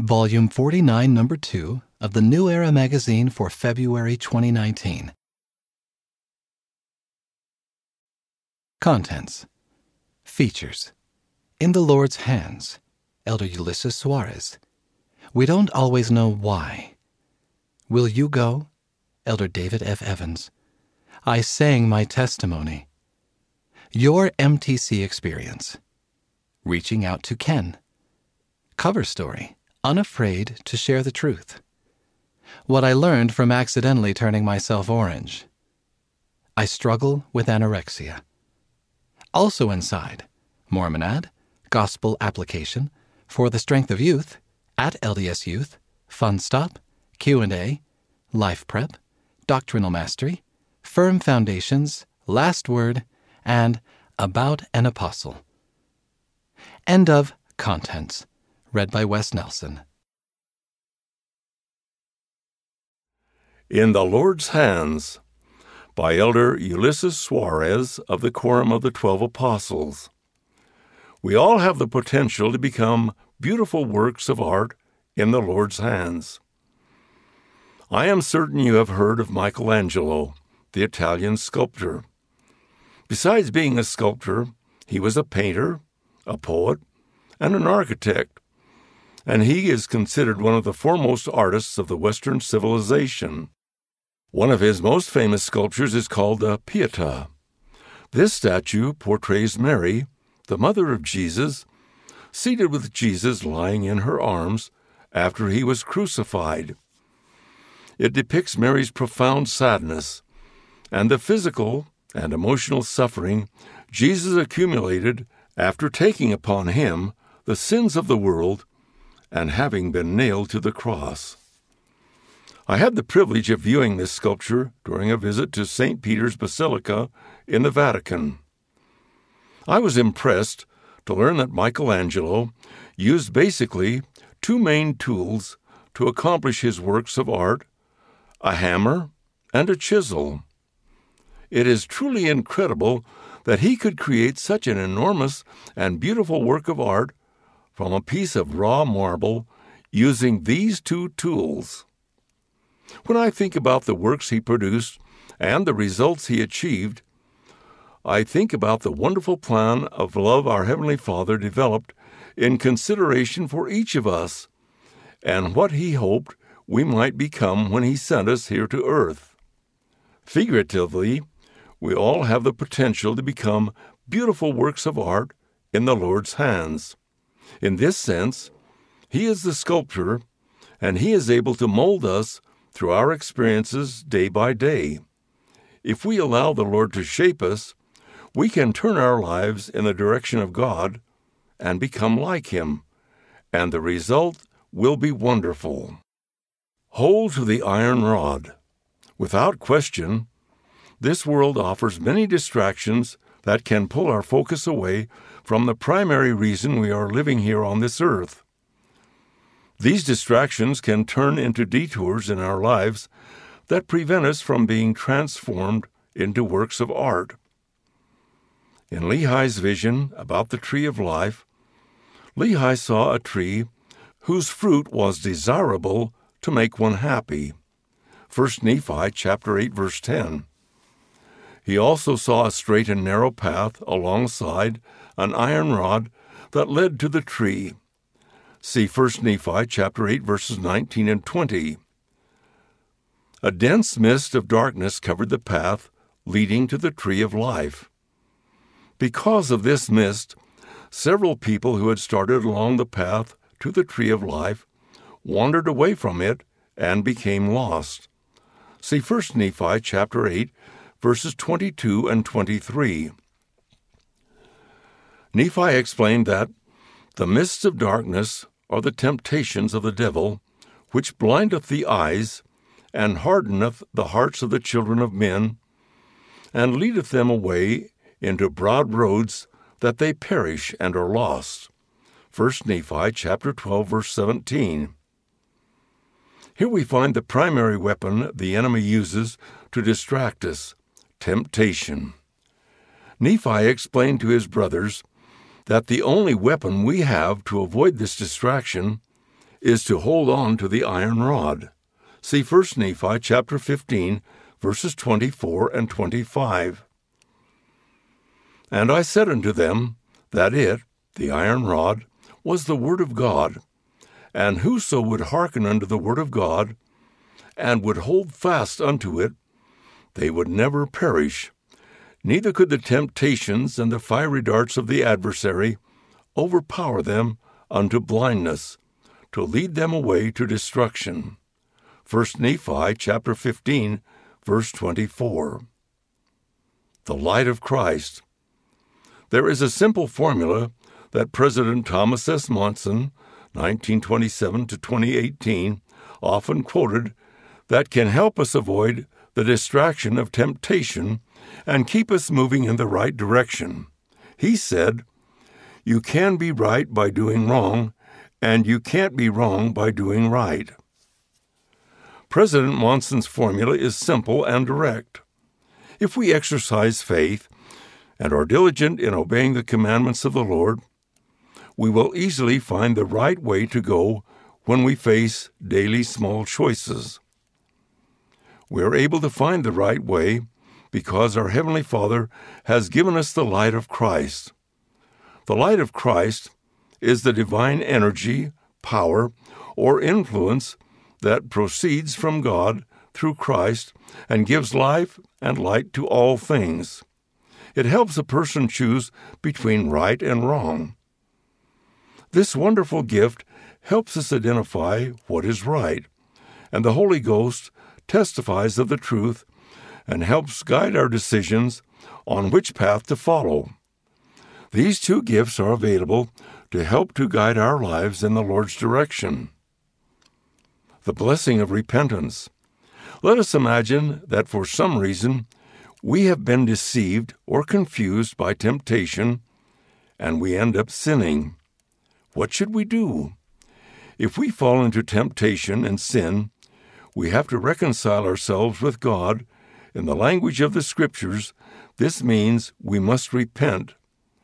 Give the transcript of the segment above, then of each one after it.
Volume 49, Number 2 of the New Era magazine for February 2019. Contents. Features. In the Lord's Hands, Elder Ulysses Suarez. We don't always know why. Will you go? Elder David F. Evans. I sang my testimony. Your MTC experience. Reaching out to Ken. Cover story. Unafraid to share the truth. What I learned from accidentally turning myself orange. I struggle with anorexia. Also inside, Mormonad, Gospel Application, For the Strength of Youth, at LDS Youth, Fun Stop, Q&A, Life Prep, Doctrinal Mastery, Firm Foundations, Last Word, and About an Apostle. End of Contents. Read by Wes Nelson. In the Lord's Hands, by Elder Ulysses Suarez of the Quorum of the 12 Apostles. We all have the potential to become beautiful works of art in the Lord's hands. I am certain you have heard of Michelangelo, the Italian sculptor. Besides being a sculptor, he was a painter, a poet, and an architect, and he is considered one of the foremost artists of the Western civilization. One of his most famous sculptures is called the Pietà. This statue portrays Mary, the mother of Jesus, seated with Jesus lying in her arms after he was crucified. It depicts Mary's profound sadness and the physical and emotional suffering Jesus accumulated after taking upon him the sins of the world and having been nailed to the cross. I had the privilege of viewing this sculpture during a visit to St. Peter's Basilica in the Vatican. I was impressed to learn that Michelangelo used basically two main tools to accomplish his works of art: a hammer and a chisel. It is truly incredible that he could create such an enormous and beautiful work of art from a piece of raw marble using these two tools. When I think about the works he produced and the results he achieved, I think about the wonderful plan of love our Heavenly Father developed in consideration for each of us, and what he hoped we might become when he sent us here to earth. Figuratively, we all have the potential to become beautiful works of art in the Lord's hands. In this sense, he is the sculptor, and he is able to mold us through our experiences day by day. If we allow the Lord to shape us, we can turn our lives in the direction of God and become like him, and the result will be wonderful. Hold to the iron rod. Without question, this world offers many distractions that can pull our focus away from the primary reason we are living here on this earth. These distractions can turn into detours in our lives that prevent us from being transformed into works of art. In Lehi's vision about the tree of life, Lehi saw a tree whose fruit was desirable to make one happy. 1 Nephi chapter 8, verse 10. He also saw a straight and narrow path alongside an iron rod that led to the tree. See 1 Nephi chapter 8, verses 19 and 20. A dense mist of darkness covered the path leading to the tree of life. Because of this mist, several people who had started along the path to the tree of life wandered away from it and became lost. See 1 Nephi chapter 8, verses 22 and 23. Nephi explained that the mists of darkness are the temptations of the devil, which blindeth the eyes, and hardeneth the hearts of the children of men, and leadeth them away into broad roads, that they perish and are lost. 1 Nephi chapter 12, verse 17. Here we find the primary weapon the enemy uses to distract us: temptation. Nephi explained to his brothers that the only weapon we have to avoid this distraction is to hold on to the iron rod. See 1 Nephi chapter 15, verses 24 and 25. And I said unto them that it, the iron rod, was the word of God, and whoso would hearken unto the word of God, and would hold fast unto it, they would never perish, neither could the temptations and the fiery darts of the adversary overpower them unto blindness, to lead them away to destruction. 1 Nephi chapter 15, verse 24. The light of Christ. There is a simple formula that President Thomas S. Monson, 1927 to 2018, often quoted that can help us avoid the distraction of temptation and keep us moving in the right direction. He said, "You can be right by doing wrong, and you can't be wrong by doing right." President Monson's formula is simple and direct. If we exercise faith and are diligent in obeying the commandments of the Lord, we will easily find the right way to go when we face daily small choices. We are able to find the right way because our Heavenly Father has given us the light of Christ. The light of Christ is the divine energy, power, or influence that proceeds from God through Christ and gives life and light to all things. It helps a person choose between right and wrong. This wonderful gift helps us identify what is right, and the Holy Ghost testifies of the truth and helps guide our decisions on which path to follow. These two gifts are available to help to guide our lives in the Lord's direction. The blessing of repentance. Let us imagine that for some reason we have been deceived or confused by temptation, and we end up sinning. What should we do? If we fall into temptation and sin, we have to reconcile ourselves with God. In the language of the Scriptures, this means we must repent.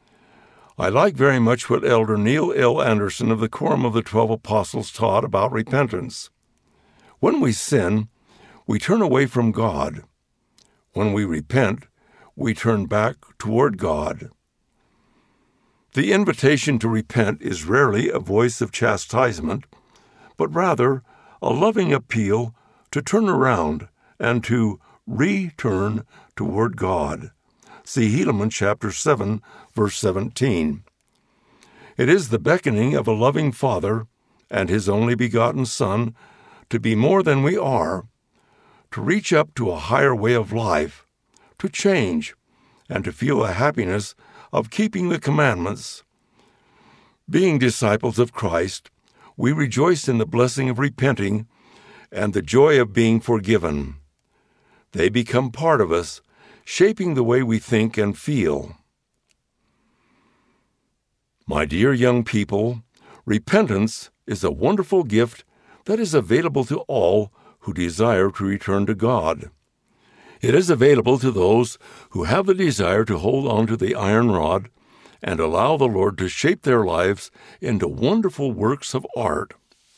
I like very much what Elder Neil L. Anderson of the Quorum of the 12 Apostles taught about repentance. When we sin, we turn away from God. When we repent, we turn back toward God. The invitation to repent is rarely a voice of chastisement, but rather a loving appeal to turn around and to return toward God. See Helaman chapter 7, verse 17. It is the beckoning of a loving Father and His only begotten Son to be more than we are, to reach up to a higher way of life, to change, and to feel the happiness of keeping the commandments. Being disciples of Christ, we rejoice in the blessing of repenting and the joy of being forgiven. They become part of us, shaping the way we think and feel. My dear young people, repentance is a wonderful gift that is available to all who desire to return to God. It is available to those who have the desire to hold on to the iron rod and allow the Lord to shape their lives into wonderful works of art.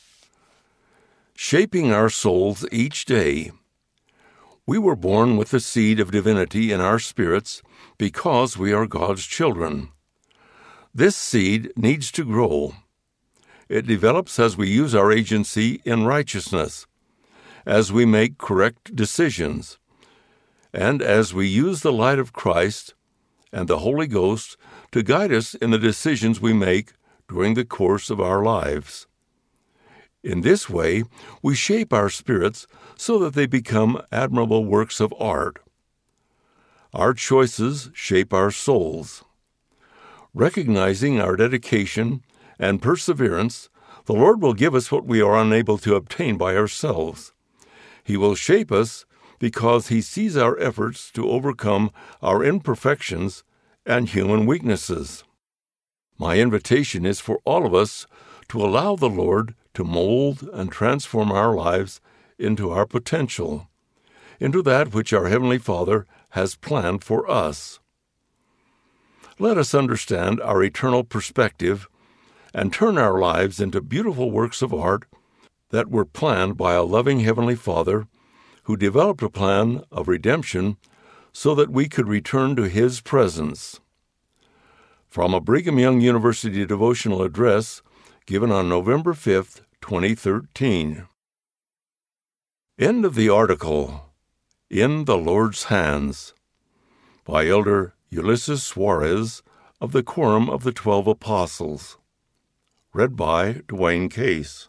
Shaping our souls each day. We were born with the seed of divinity in our spirits because we are God's children. This seed needs to grow. It develops as we use our agency in righteousness, as we make correct decisions, and as we use the light of Christ and the Holy Ghost to guide us in the decisions we make during the course of our lives. In this way, we shape our spirits so that they become admirable works of art. Our choices shape our souls. Recognizing our dedication and perseverance, the Lord will give us what we are unable to obtain by ourselves. He will shape us because He sees our efforts to overcome our imperfections and human weaknesses. My invitation is for all of us to allow the Lord to mold and transform our lives into our potential, into that which our Heavenly Father has planned for us. Let us understand our eternal perspective and turn our lives into beautiful works of art that were planned by a loving Heavenly Father who developed a plan of redemption so that we could return to His presence. From a Brigham Young University devotional address given on November 5th, 2013. End of the article, In the Lord's Hands, by Elder Ulysses Suarez of the Quorum of the 12 Apostles. Read by Dwayne Case.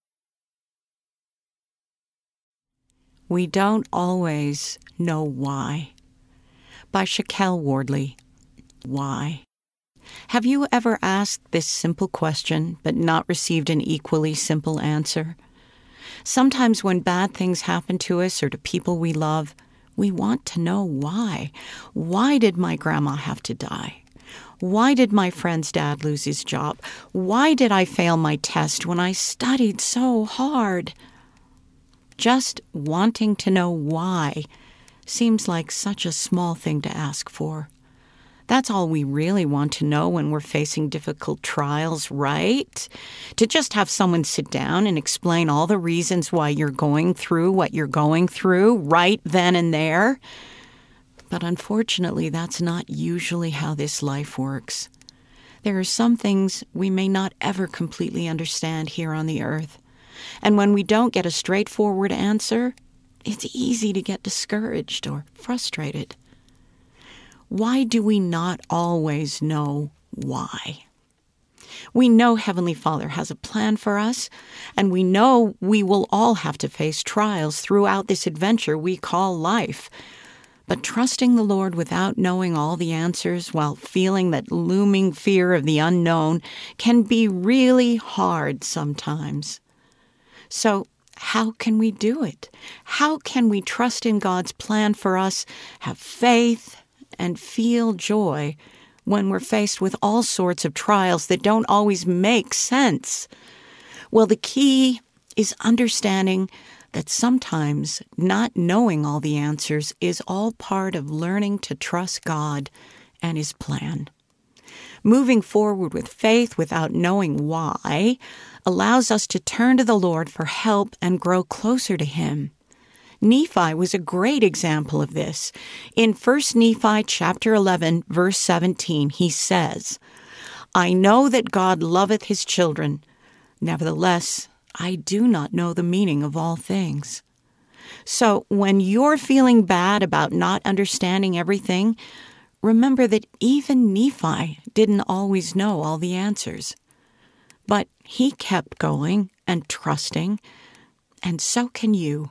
We Don't Always Know Why, by Shaquille Wardley. Why? Have you ever asked this simple question but not received an equally simple answer? Sometimes when bad things happen to us or to people we love, we want to know why. Why did my grandma have to die? Why did my friend's dad lose his job? Why did I fail my test when I studied so hard? Just wanting to know why seems like such a small thing to ask for. That's all we really want to know when we're facing difficult trials, right? To just have someone sit down and explain all the reasons why you're going through what you're going through right then and there. But unfortunately, that's not usually how this life works. There are some things we may not ever completely understand here on the earth. And when we don't get a straightforward answer, it's easy to get discouraged or frustrated. Why do we not always know why? We know Heavenly Father has a plan for us, and we know we will all have to face trials throughout this adventure we call life. But trusting the Lord without knowing all the answers while feeling that looming fear of the unknown can be really hard sometimes. So, how can we do it? How can we trust in God's plan for us, have faith, and feel joy when we're faced with all sorts of trials that don't always make sense? Well, the key is understanding that sometimes not knowing all the answers is all part of learning to trust God and His plan. Moving forward with faith without knowing why allows us to turn to the Lord for help and grow closer to Him. Nephi was a great example of this. In 1 Nephi chapter 11, verse 17, he says, I know that God loveth His children. Nevertheless, I do not know the meaning of all things. So when you're feeling bad about not understanding everything, remember that even Nephi didn't always know all the answers. But he kept going and trusting, and so can you.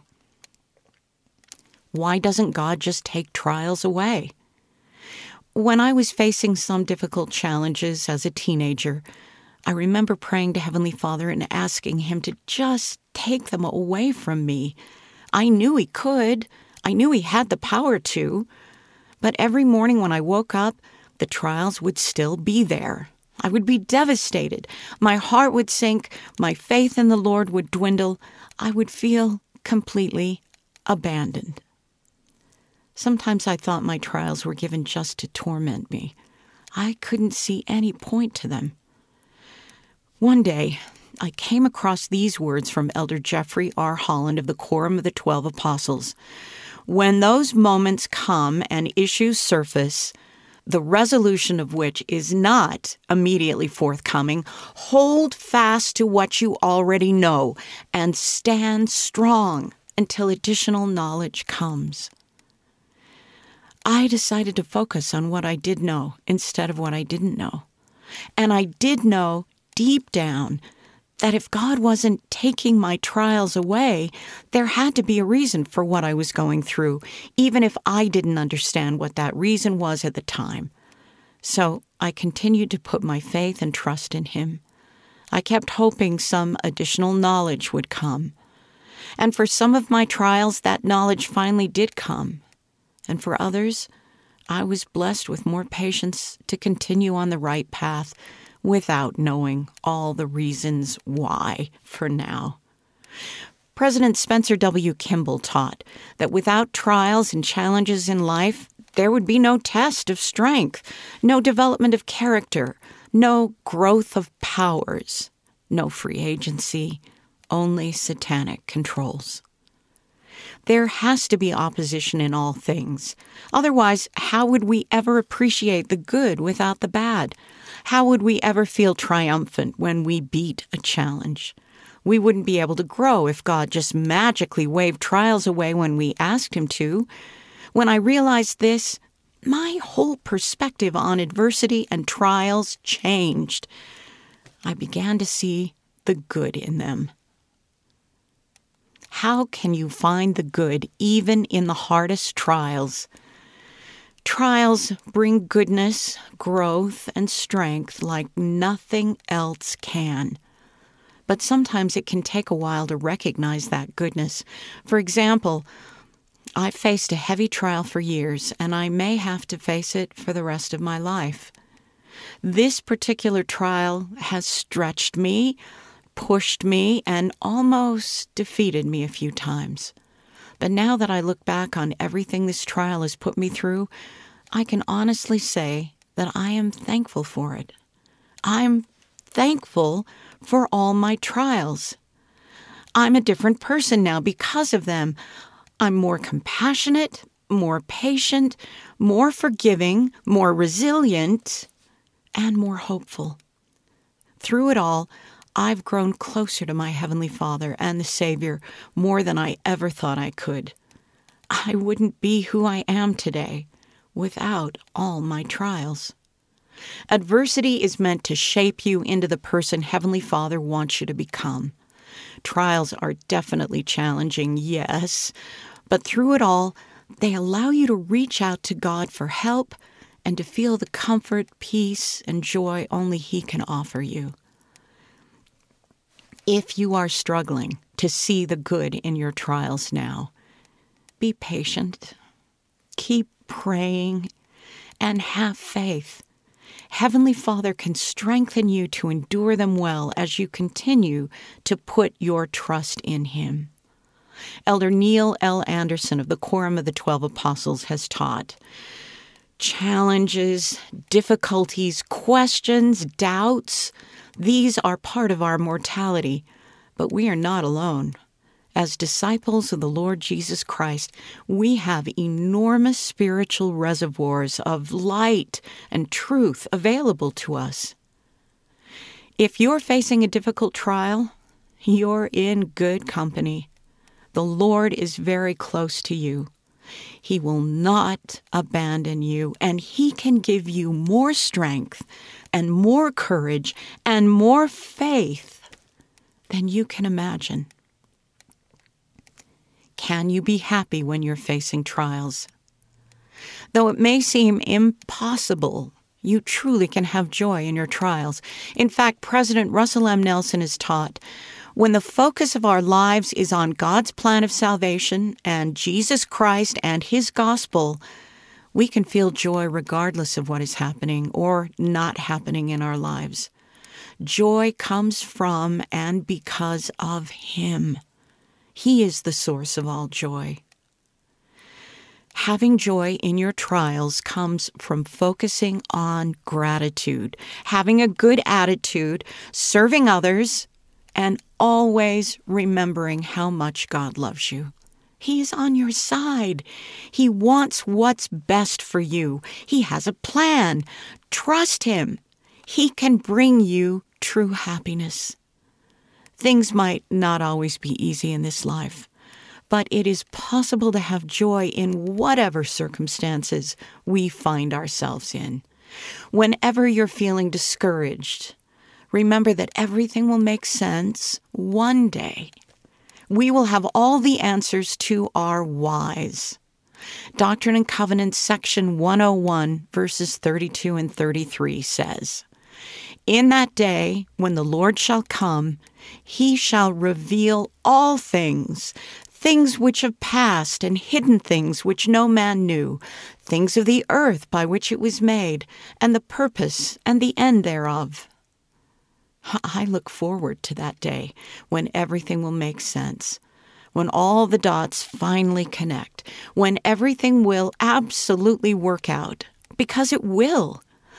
Why doesn't God just take trials away? When I was facing some difficult challenges as a teenager, I remember praying to Heavenly Father and asking Him to just take them away from me. I knew He could. I knew He had the power to. But every morning when I woke up, the trials would still be there. I would be devastated. My heart would sink. My faith in the Lord would dwindle. I would feel completely abandoned. Sometimes I thought my trials were given just to torment me. I couldn't see any point to them. One day, I came across these words from Elder Jeffrey R. Holland of the Quorum of the 12 Apostles. When those moments come and issues surface, the resolution of which is not immediately forthcoming, hold fast to what you already know and stand strong until additional knowledge comes. I decided to focus on what I did know instead of what I didn't know. And I did know deep down that if God wasn't taking my trials away, there had to be a reason for what I was going through, even if I didn't understand what that reason was at the time. So I continued to put my faith and trust in Him. I kept hoping some additional knowledge would come. And for some of my trials, that knowledge finally did come. And for others, I was blessed with more patience to continue on the right path without knowing all the reasons why for now. President Spencer W. Kimball taught that without trials and challenges in life, there would be no test of strength, no development of character, No growth of powers, no free agency, only satanic controls. There has to be opposition in all things. Otherwise, how would we ever appreciate the good without the bad? How would we ever feel triumphant when we beat a challenge? We wouldn't be able to grow if God just magically waved trials away when we asked Him to. When I realized this, my whole perspective on adversity and trials changed. I began to see the good in them. How can you find the good even in the hardest trials? Trials bring goodness, growth, and strength like nothing else can. But sometimes it can take a while to recognize that goodness. For example, I've faced a heavy trial for years, and I may have to face it for the rest of my life. This particular trial has stretched me, pushed me, and almost defeated me a few times. But now that I look back on everything this trial has put me through, I can honestly say that I am thankful for it. I'm thankful for all my trials. I'm a different person now because of them. I'm more compassionate, more patient, more forgiving, more resilient, and more hopeful. Through it all, I've grown closer to my Heavenly Father and the Savior more than I ever thought I could. I wouldn't be who I am today without all my trials. Adversity is meant to shape you into the person Heavenly Father wants you to become. Trials are definitely challenging, yes, but through it all, they allow you to reach out to God for help and to feel the comfort, peace, and joy only He can offer you. If you are struggling to see the good in your trials now, be patient, keep praying, and have faith. Heavenly Father can strengthen you to endure them well as you continue to put your trust in Him. Elder Neil L. Anderson of the Quorum of the 12 Apostles has taught, challenges, difficulties, questions, doubts, these are part of our mortality, but we are not alone. As disciples of the Lord Jesus Christ, we have enormous spiritual reservoirs of light and truth available to us. If you're facing a difficult trial, you're in good company. The Lord is very close to you. He will not abandon you, and He can give you more strength and more courage and more faith than you can imagine. Can you be happy when you're facing trials? Though it may seem impossible, you truly can have joy in your trials. In fact, President Russell M. Nelson has taught, when the focus of our lives is on God's plan of salvation and Jesus Christ and His gospel, we can feel joy regardless of what is happening or not happening in our lives. Joy comes from and because of Him. He is the source of all joy. Having joy in your trials comes from focusing on gratitude, having a good attitude, serving others, and always remembering how much God loves you. He is on your side. He wants what's best for you. He has a plan. Trust Him. He can bring you true happiness. Things might not always be easy in this life, but it is possible to have joy in whatever circumstances we find ourselves in. Whenever you're feeling discouraged, remember that everything will make sense one day. We will have all the answers to our whys. Doctrine and Covenants, section 101, verses 32 and 33 says, "In that day, when the Lord shall come, He shall reveal all things, things which have passed, and hidden things which no man knew, things of the earth by which it was made, and the purpose and the end thereof." I look forward to that day when everything will make sense, when all the dots finally connect, when everything will absolutely work out, because it will.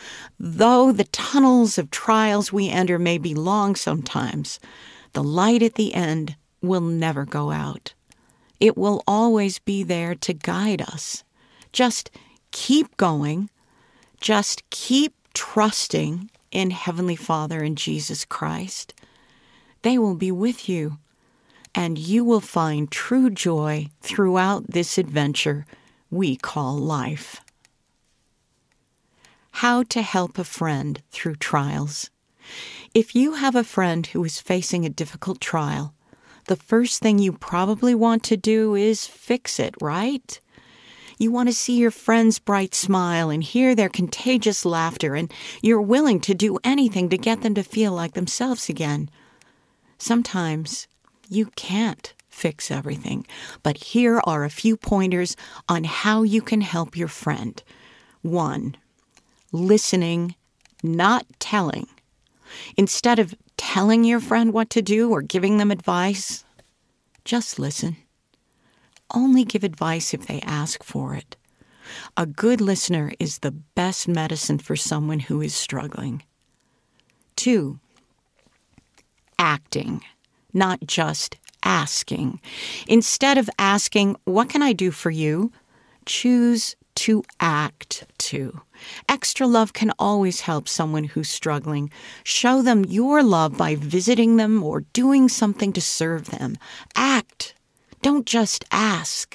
Though the tunnels of trials we enter may be long sometimes, the light at the end will never go out. It will always be there to guide us. Just keep going. Just keep trusting in Heavenly Father and Jesus Christ. They will be with you, and you will find true joy throughout this adventure we call life. How to help a friend through trials. If you have a friend who is facing a difficult trial, the first thing you probably want to do is fix it, right? You want to see your friend's bright smile and hear their contagious laughter, and you're willing to do anything to get them to feel like themselves again. Sometimes you can't fix everything, but here are a few pointers on how you can help your friend. 1. Listening, not telling. Instead of telling your friend what to do or giving them advice, just listen. Only give advice if they ask for it. A good listener is the best medicine for someone who is struggling. 2. Acting, not just asking. Instead of asking, "What can I do for you?" choose to act too. Extra love can always help someone who's struggling. Show them your love by visiting them or doing something to serve them. Act. Don't just ask.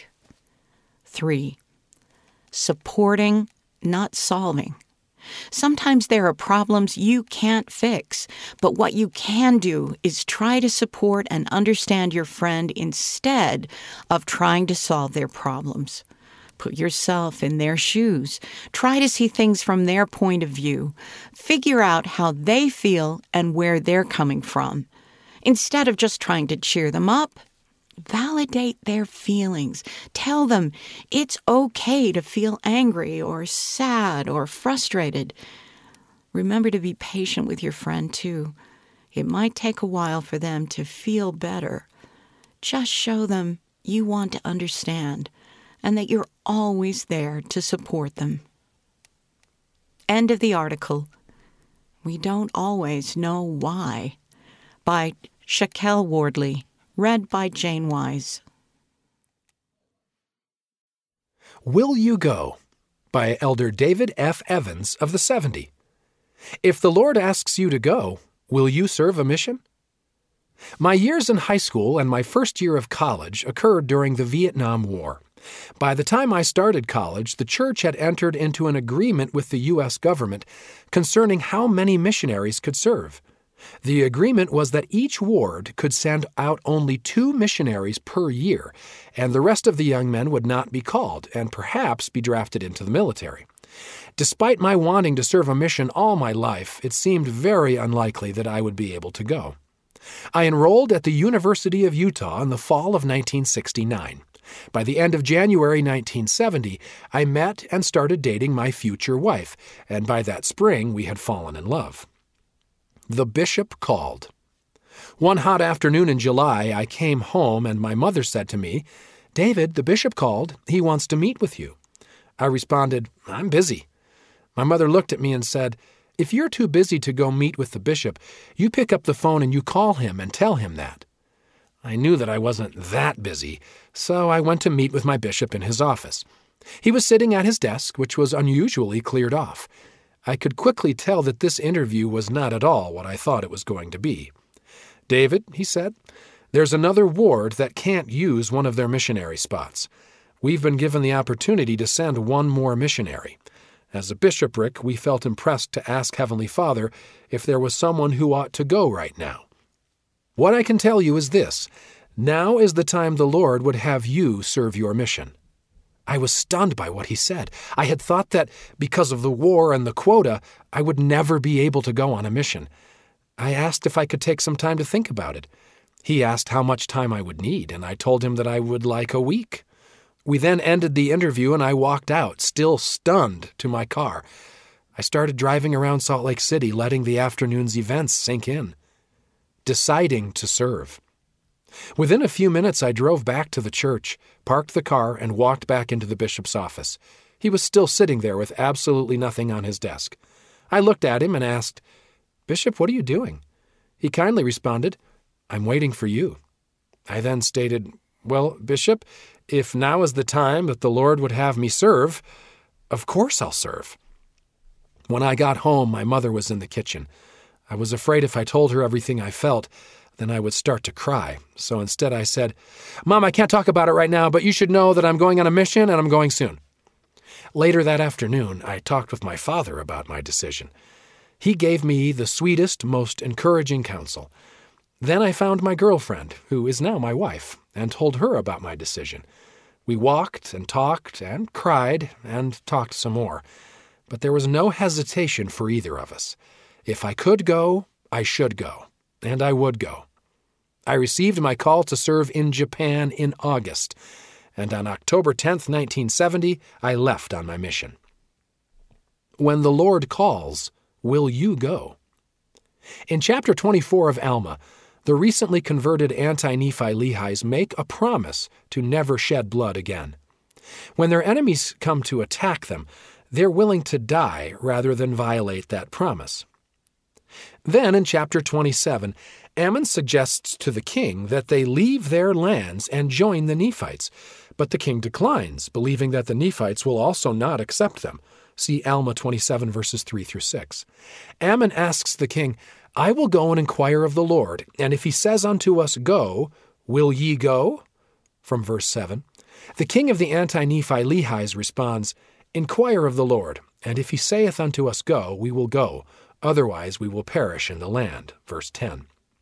3. Supporting, not solving. Sometimes there are problems you can't fix, but what you can do is try to support and understand your friend instead of trying to solve their problems. Put yourself in their shoes. Try to see things from their point of view. Figure out how they feel and where they're coming from. Instead of just trying to cheer them up, validate their feelings. Tell them it's okay to feel angry or sad or frustrated. Remember to be patient with your friend, too. It might take a while for them to feel better. Just show them you want to understand and that you're always there to support them. End of the article. We Don't Always Know Why, by Shaquelle Wardley, read by Jane Wise. Will You Go? By Elder David F. Evans of the 70. If the Lord asks you to go, will you serve a mission? My years in high school and my first year of college occurred during the Vietnam War. By the time I started college, the church had entered into an agreement with the U.S. government concerning how many missionaries could serve. The agreement was that each ward could send out only 2 missionaries per year, and the rest of the young men would not be called and perhaps be drafted into the military. Despite my wanting to serve a mission all my life, it seemed very unlikely that I would be able to go. I enrolled at the University of Utah in the fall of 1969. By the end of January 1970, I met and started dating my future wife, and by that spring we had fallen in love. The bishop called. One hot afternoon in July, I came home and my mother said to me, "David, the bishop called. He wants to meet with you." I responded, "I'm busy." My mother looked at me and said, "If you're too busy to go meet with the bishop, you pick up the phone and you call him and tell him that." I knew that I wasn't that busy, so I went to meet with my bishop in his office. He was sitting at his desk, which was unusually cleared off. I could quickly tell that this interview was not at all what I thought it was going to be. "David," he said, "there's another ward that can't use one of their missionary spots. We've been given the opportunity to send one more missionary. As a bishopric, we felt impressed to ask Heavenly Father if there was someone who ought to go right now. What I can tell you is this: now is the time the Lord would have you serve your mission." I was stunned by what he said. I had thought that because of the war and the quota, I would never be able to go on a mission. I asked if I could take some time to think about it. He asked how much time I would need, and I told him that I would like a week. We then ended the interview, and I walked out, still stunned, to my car. I started driving around Salt Lake City, letting the afternoon's events sink in. Deciding to serve. Within a few minutes, I drove back to the church, parked the car, and walked back into the bishop's office. He was still sitting there with absolutely nothing on his desk. I looked at him and asked, "Bishop, what are you doing?" He kindly responded, "I'm waiting for you." I then stated, "Well, Bishop, if now is the time that the Lord would have me serve, of course I'll serve." When I got home, my mother was in the kitchen. I was afraid if I told her everything I felt, then I would start to cry. So instead I said, "Mom, I can't talk about it right now, but you should know that I'm going on a mission and I'm going soon." Later that afternoon, I talked with my father about my decision. He gave me the sweetest, most encouraging counsel. Then I found my girlfriend, who is now my wife, and told her about my decision. We walked and talked and cried and talked some more. But there was no hesitation for either of us. If I could go, I should go, and I would go. I received my call to serve in Japan in August, and on October 10th, 1970, I left on my mission. When the Lord calls, will you go? In chapter 24 of Alma, the recently converted anti-Nephi Lehis make a promise to never shed blood again. When their enemies come to attack them, they're willing to die rather than violate that promise. Then, in chapter 27, Ammon suggests to the king that they leave their lands and join the Nephites, but the king declines, believing that the Nephites will also not accept them. See Alma 27, verses 3 through 6. Ammon asks the king, "I will go and inquire of the Lord, and if he says unto us, Go, will ye go?" From verse 7. The king of the anti-Nephi Lehis responds, "Inquire of the Lord, and if he saith unto us, Go, we will go, otherwise we will perish in the land." Verse 10.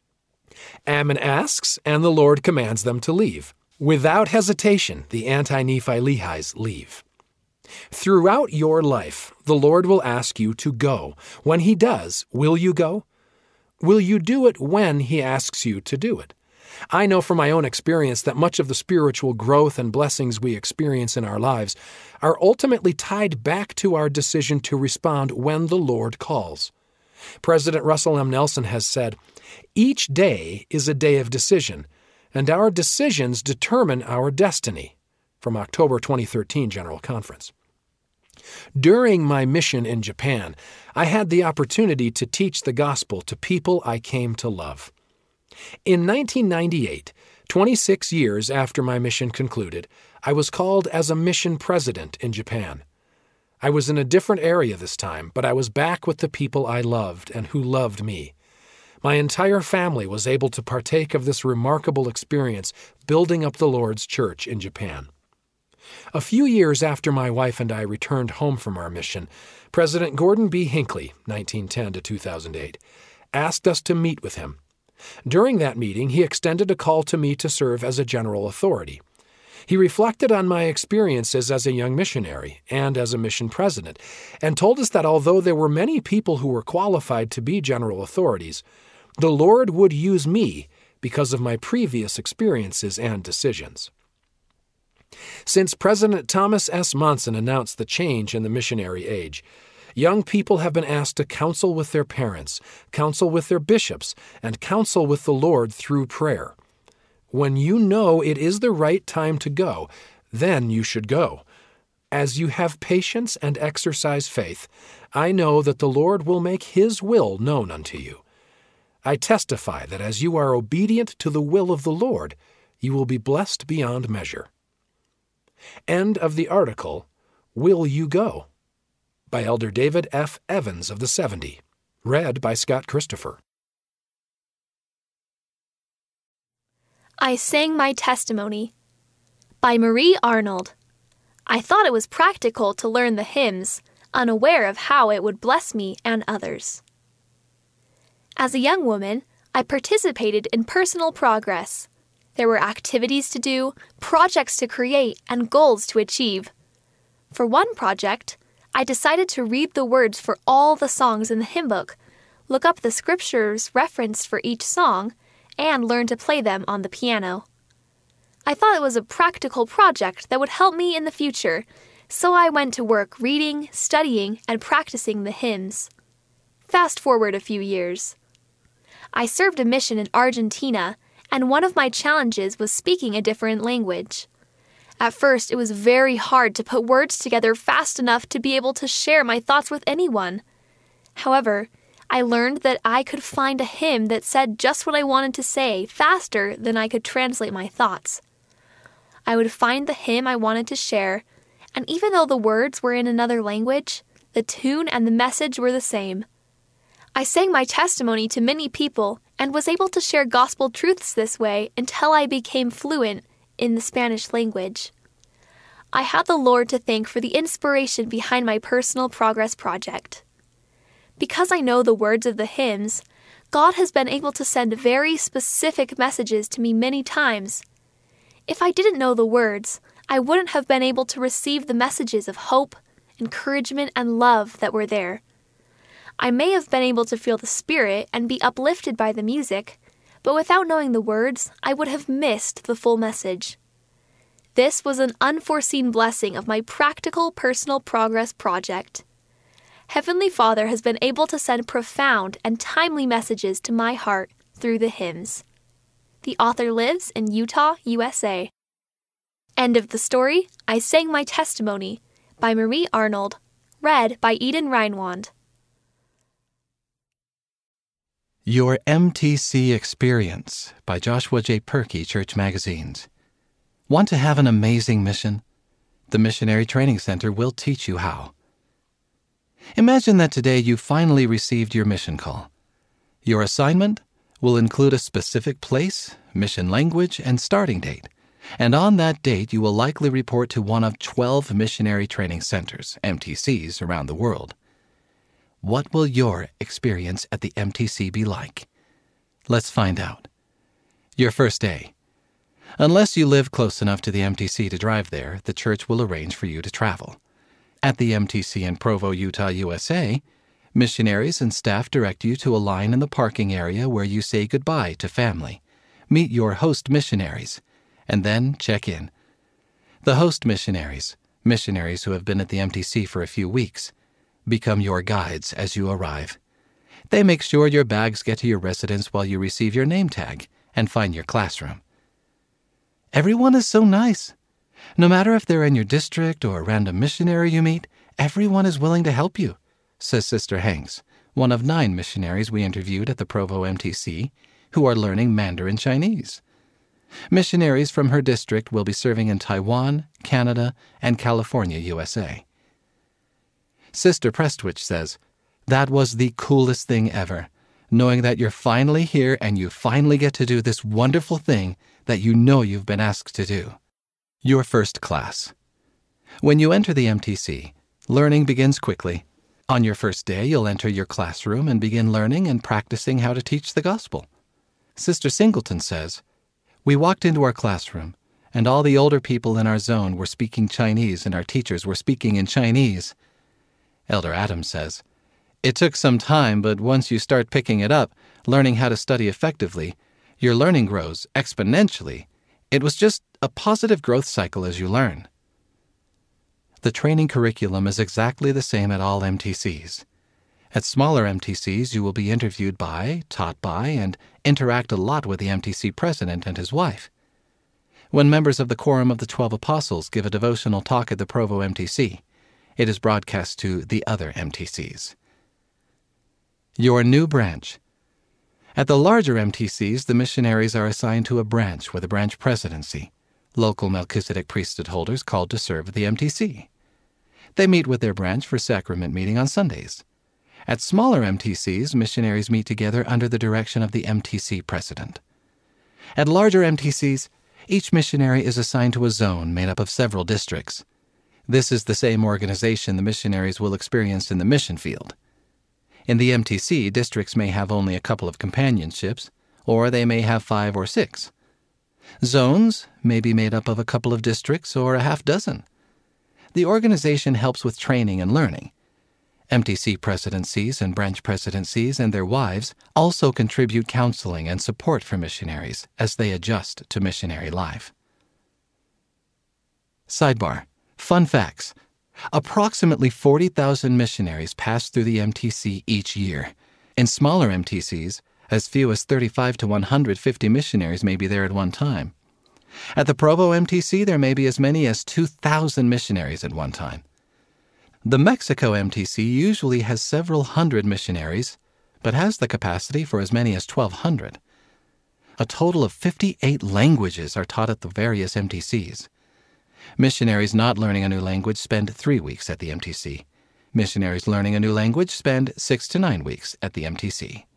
Ammon asks, and the Lord commands them to leave. Without hesitation, the anti-Nephi Lehis leave. Throughout your life, the Lord will ask you to go. When he does, will you go? Will you do it when he asks you to do it? I know from my own experience that much of the spiritual growth and blessings we experience in our lives are ultimately tied back to our decision to respond when the Lord calls. President Russell M. Nelson has said, "Each day is a day of decision, and our decisions determine our destiny," from October 2013 General Conference. During my mission in Japan, I had the opportunity to teach the gospel to people I came to love. In 1998, 26 years after my mission concluded, I was called as a mission president in Japan. I was in a different area this time, but I was back with the people I loved and who loved me. My entire family was able to partake of this remarkable experience building up the Lord's church in Japan. A few years after my wife and I returned home from our mission, President Gordon B. Hinckley, 1910 to 2008, asked us to meet with him. During that meeting, he extended a call to me to serve as a general authority. He reflected on my experiences as a young missionary and as a mission president, and told us that although there were many people who were qualified to be general authorities, the Lord would use me because of my previous experiences and decisions. Since President Thomas S. Monson announced the change in the missionary age, young people have been asked to counsel with their parents, counsel with their bishops, and counsel with the Lord through prayer. When you know it is the right time to go, then you should go. As you have patience and exercise faith, I know that the Lord will make His will known unto you. I testify that as you are obedient to the will of the Lord, you will be blessed beyond measure. End of the article, Will You Go? By Elder David F. Evans of the 70. Read by Scott Christopher. I Sang My Testimony by Marie Arnold. I thought it was practical to learn the hymns, unaware of how it would bless me and others. As a young woman, I participated in personal progress. There were activities to do, projects to create, and goals to achieve. For one project, I decided to read the words for all the songs in the hymn book, look up the scriptures referenced for each song, and learn to play them on the piano. I thought it was a practical project that would help me in the future, so I went to work reading, studying, and practicing the hymns. Fast forward a few years. I served a mission in Argentina, and one of my challenges was speaking a different language. At first, it was very hard to put words together fast enough to be able to share my thoughts with anyone. However, I learned that I could find a hymn that said just what I wanted to say faster than I could translate my thoughts. I would find the hymn I wanted to share, and even though the words were in another language, the tune and the message were the same. I sang my testimony to many people and was able to share gospel truths this way until I became fluent in the Spanish language. I had the Lord to thank for the inspiration behind my personal progress project. Because I know the words of the hymns, God has been able to send very specific messages to me many times. If I didn't know the words, I wouldn't have been able to receive the messages of hope, encouragement, and love that were there. I may have been able to feel the Spirit and be uplifted by the music, but without knowing the words, I would have missed the full message. This was an unforeseen blessing of my practical personal progress project. Heavenly Father has been able to send profound and timely messages to my heart through the hymns. The author lives in Utah, USA. End of the story, I Sang My Testimony, by Marie Arnold, read by Eden Reinwand. Your MTC Experience by Joshua J. Perkey, Church Magazines. Want to have an amazing mission? The Missionary Training Center will teach you how. Imagine that today you finally received your mission call. Your assignment will include a specific place, mission language, and starting date. And on that date, you will likely report to one of 12 missionary training centers, MTCs, around the world. What will your experience at the MTC be like? Let's find out. Your first day. Unless you live close enough to the MTC to drive there, the church will arrange for you to travel. At the MTC in Provo, Utah, USA, missionaries and staff direct you to a line in the parking area where you say goodbye to family, meet your host missionaries, and then check in. The host missionaries who have been at the MTC for a few weeks, become your guides as you arrive. They make sure your bags get to your residence while you receive your name tag and find your classroom. Everyone is so nice. No matter if they're in your district or a random missionary you meet, everyone is willing to help you, says Sister Hanks, one of 9 missionaries we interviewed at the Provo MTC, who are learning Mandarin Chinese. Missionaries from her district will be serving in Taiwan, Canada, and California, USA. Sister Prestwich says, "That was the coolest thing ever, knowing that you're finally here and you finally get to do this wonderful thing that you know you've been asked to do." Your first class. When you enter the MTC, learning begins quickly. On your first day, you'll enter your classroom and begin learning and practicing how to teach the gospel. Sister Singleton says, "We walked into our classroom, and all the older people in our zone were speaking Chinese and our teachers were speaking in Chinese." Elder Adams says, "It took some time, but once you start picking it up, learning how to study effectively, your learning grows exponentially. It was just a positive growth cycle as you learn." The training curriculum is exactly the same at all MTCs. At smaller MTCs, you will be interviewed by, taught by, and interact a lot with the MTC president and his wife. When members of the Quorum of the 12 Apostles give a devotional talk at the Provo MTC, it is broadcast to the other MTCs. Your new branch. At the larger MTCs, the missionaries are assigned to a branch with a branch presidency, local Melchizedek priesthood holders called to serve the MTC. They meet with their branch for sacrament meeting on Sundays. At smaller MTCs, missionaries meet together under the direction of the MTC president. At larger MTCs, each missionary is assigned to a zone made up of several districts. This is the same organization the missionaries will experience in the mission field. In the MTC, districts may have only a couple of companionships, or they may have 5 or 6. Zones may be made up of a couple of districts or a half dozen. The organization helps with training and learning. MTC presidencies and branch presidencies and their wives also contribute counseling and support for missionaries as they adjust to missionary life. Sidebar. Fun facts. Approximately 40,000 missionaries pass through the MTC each year. In smaller MTCs, as few as 35 to 150 missionaries may be there at one time. At the Provo MTC, there may be as many as 2,000 missionaries at one time. The Mexico MTC usually has several hundred missionaries, but has the capacity for as many as 1,200. A total of 58 languages are taught at the various MTCs. Missionaries not learning a new language spend 3 weeks at the MTC. Missionaries learning a new language spend 6 to 9 weeks at the MTC.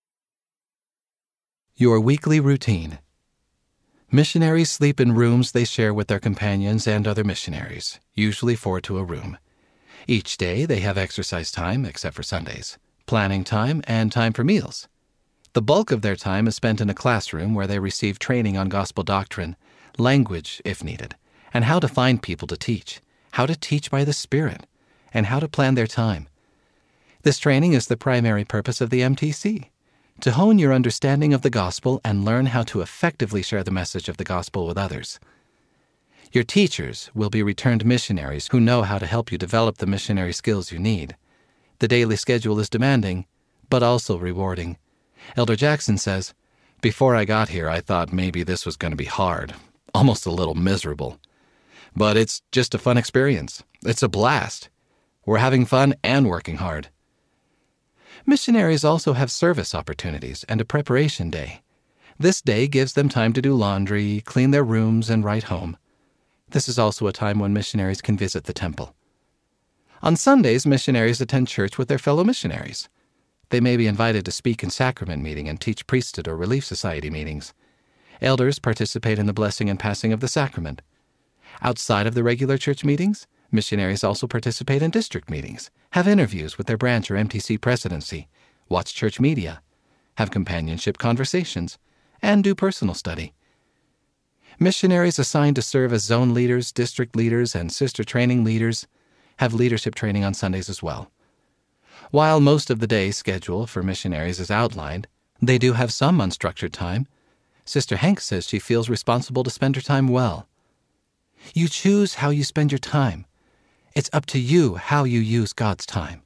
Your weekly routine. Missionaries sleep in rooms they share with their companions and other missionaries, usually 4 to a room. Each day they have exercise time, except for Sundays, planning time, and time for meals. The bulk of their time is spent in a classroom where they receive training on gospel doctrine, language if needed, and how to find people to teach, how to teach by the Spirit, and how to plan their time. This training is the primary purpose of the MTC, to hone your understanding of the gospel and learn how to effectively share the message of the gospel with others. Your teachers will be returned missionaries who know how to help you develop the missionary skills you need. The daily schedule is demanding, but also rewarding. Elder Jackson says, "Before I got here, I thought maybe this was going to be hard, almost a little miserable. But it's just a fun experience. It's a blast. We're having fun and working hard." Missionaries also have service opportunities and a preparation day. This day gives them time to do laundry, clean their rooms, and write home. This is also a time when missionaries can visit the temple. On Sundays, missionaries attend church with their fellow missionaries. They may be invited to speak in sacrament meeting and teach priesthood or relief society meetings. Elders participate in the blessing and passing of the sacrament. Outside of the regular church meetings, missionaries also participate in district meetings, have interviews with their branch or MTC presidency, watch church media, have companionship conversations, and do personal study. Missionaries assigned to serve as zone leaders, district leaders, and sister training leaders have leadership training on Sundays as well. While most of the day schedule for missionaries is outlined, they do have some unstructured time. Sister Hanks says she feels responsible to spend her time well. You choose how you spend your time. It's up to you how you use God's time.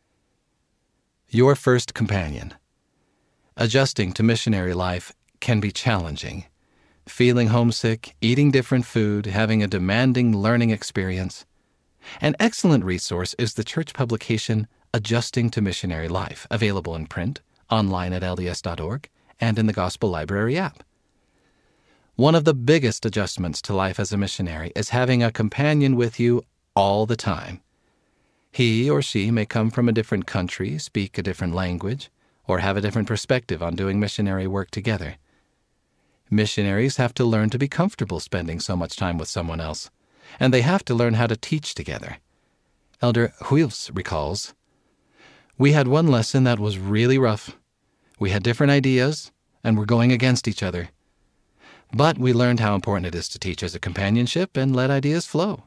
Your first companion. Adjusting to missionary life can be challenging. Feeling homesick, eating different food, having a demanding learning experience. An excellent resource is the church publication Adjusting to Missionary Life, available in print, online at lds.org, and in the Gospel Library app. One of the biggest adjustments to life as a missionary is having a companion with you all the time. He or she may come from a different country, speak a different language, or have a different perspective on doing missionary work together. Missionaries have to learn to be comfortable spending so much time with someone else, and they have to learn how to teach together. Elder Huilfs recalls, "We had one lesson that was really rough. We had different ideas, and were going against each other. But we learned how important it is to teach as a companionship and let ideas flow."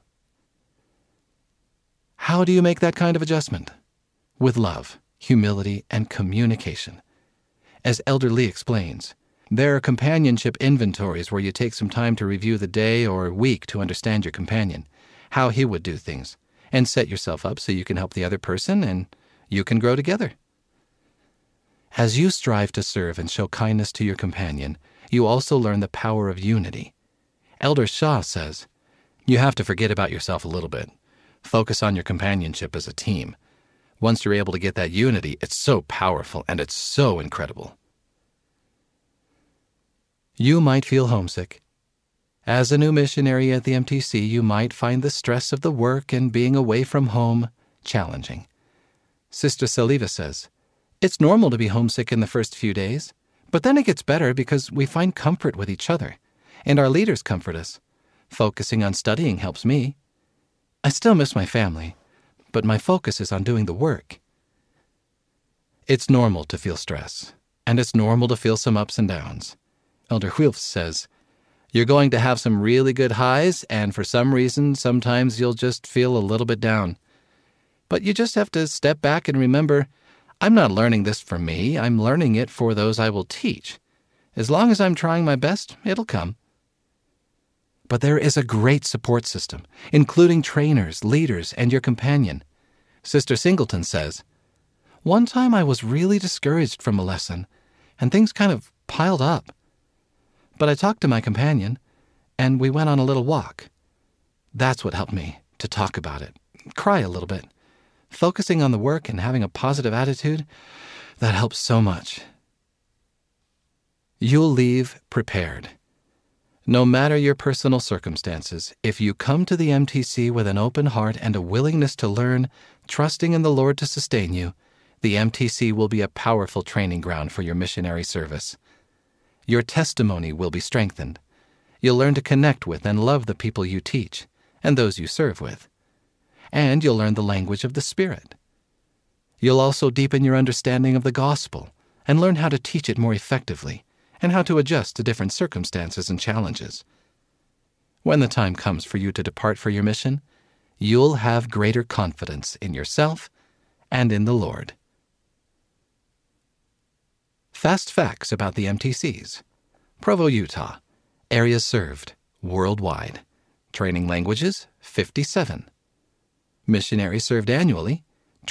How do you make that kind of adjustment? With love, humility, and communication. As Elder Lee explains, there are companionship inventories where you take some time to review the day or week to understand your companion, how he would do things, and set yourself up so you can help the other person and you can grow together. As you strive to serve and show kindness to your companion, you also learn the power of unity. Elder Shaw says, "You have to forget about yourself a little bit. Focus on your companionship as a team. Once you're able to get that unity, it's so powerful and it's so incredible." You might feel homesick. As a new missionary at the MTC, you might find the stress of the work and being away from home challenging. Sister Saliva says, "It's normal to be homesick in the first few days, but then it gets better because we find comfort with each other, and our leaders comfort us. Focusing on studying helps me. I still miss my family, but my focus is on doing the work." It's normal to feel stress, and it's normal to feel some ups and downs. Elder Huilfs says, "You're going to have some really good highs, and for some reason, sometimes you'll just feel a little bit down. But you just have to step back and remember, I'm not learning this for me, I'm learning it for those I will teach. As long as I'm trying my best, it'll come." But there is a great support system, including trainers, leaders, and your companion. Sister Singleton says, "One time I was really discouraged from a lesson, and things kind of piled up. But I talked to my companion, and we went on a little walk. That's what helped me, to talk about it, cry a little bit, focusing on the work and having a positive attitude, that helps so much. You'll leave prepared. No matter your personal circumstances, if you come to the MTC with an open heart and a willingness to learn, trusting in the Lord to sustain you, the MTC will be a powerful training ground for your missionary service. Your testimony will be strengthened. You'll learn to connect with and love the people you teach and those you serve with. And you'll learn the language of the Spirit. You'll also deepen your understanding of the gospel and learn how to teach it more effectively and how to adjust to different circumstances and challenges. When the time comes for you to depart for your mission, you'll have greater confidence in yourself and in the Lord. Fast facts about the MTCs. Provo, Utah. Areas served, worldwide. Training languages, 57. Missionaries served annually,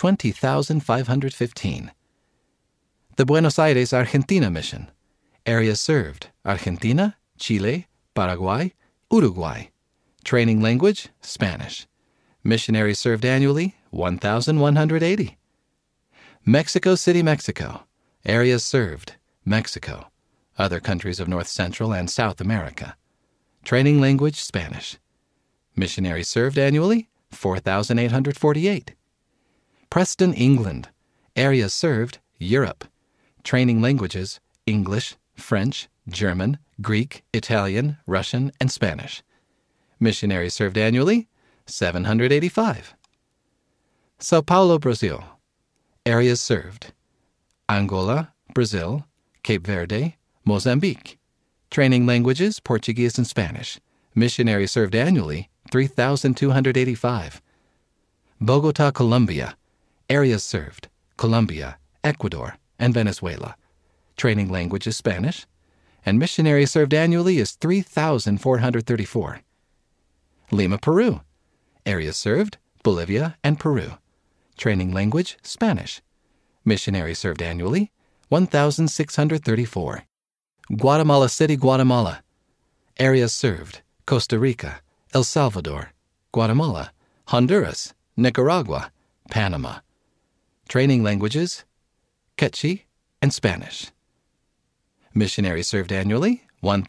20,515. The Buenos Aires, Argentina mission. Areas served, Argentina, Chile, Paraguay, Uruguay. Training language, Spanish. Missionaries served annually, 1,180. Mexico City, Mexico. Areas served, Mexico. Other countries of North Central and South America. Training language, Spanish. Missionaries served annually, 4,848. Preston, England. Areas served, Europe. Training languages, English, French, German, Greek, Italian, Russian, and Spanish. Missionaries served annually, 785. Sao Paulo, Brazil. Areas served, Angola, Brazil, Cape Verde, Mozambique. Training languages, Portuguese and Spanish. Missionaries served annually, 3,285. Bogota, Colombia. Areas served, Colombia, Ecuador, and Venezuela. Training language is Spanish. And missionaries served annually is 3,434. Lima, Peru. Areas served, Bolivia and Peru. Training language, Spanish. Missionaries served annually, 1,634. Guatemala City, Guatemala. Areas served, Costa Rica, El Salvador, Guatemala, Honduras, Nicaragua, Panama. Training languages, Quechua and Spanish. Missionaries served annually,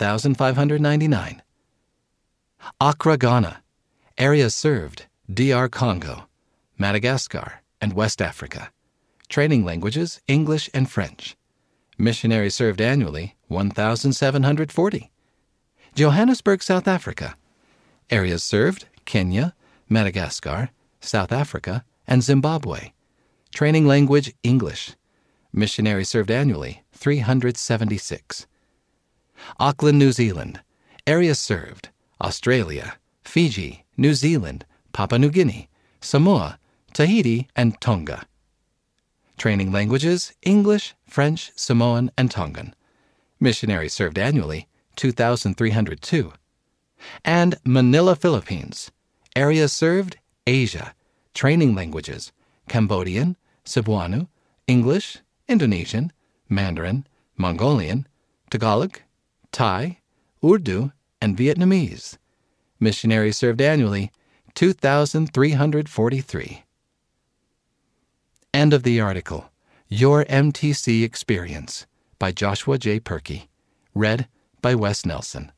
1,599. Accra, Ghana. Areas served, DR Congo, Madagascar, and West Africa. Training languages, English and French. Missionaries served annually, 1,740. Johannesburg, South Africa. Areas served, Kenya, Madagascar, South Africa, and Zimbabwe. Training language, English. Missionaries served annually, 376. Auckland, New Zealand. Areas served, Australia, Fiji, New Zealand, Papua New Guinea, Samoa, Tahiti, and Tonga. Training languages, English, French, Samoan, and Tongan. Missionaries served annually, 2,302. And Manila, Philippines. Areas served, Asia. Training languages, Cambodian, Cebuano, English, Indonesian, Mandarin, Mongolian, Tagalog, Thai, Urdu, and Vietnamese. Missionaries served annually, 2,343. End of the article. Your MTC Experience by Joshua J. Perkey. Read by Wes Nelson.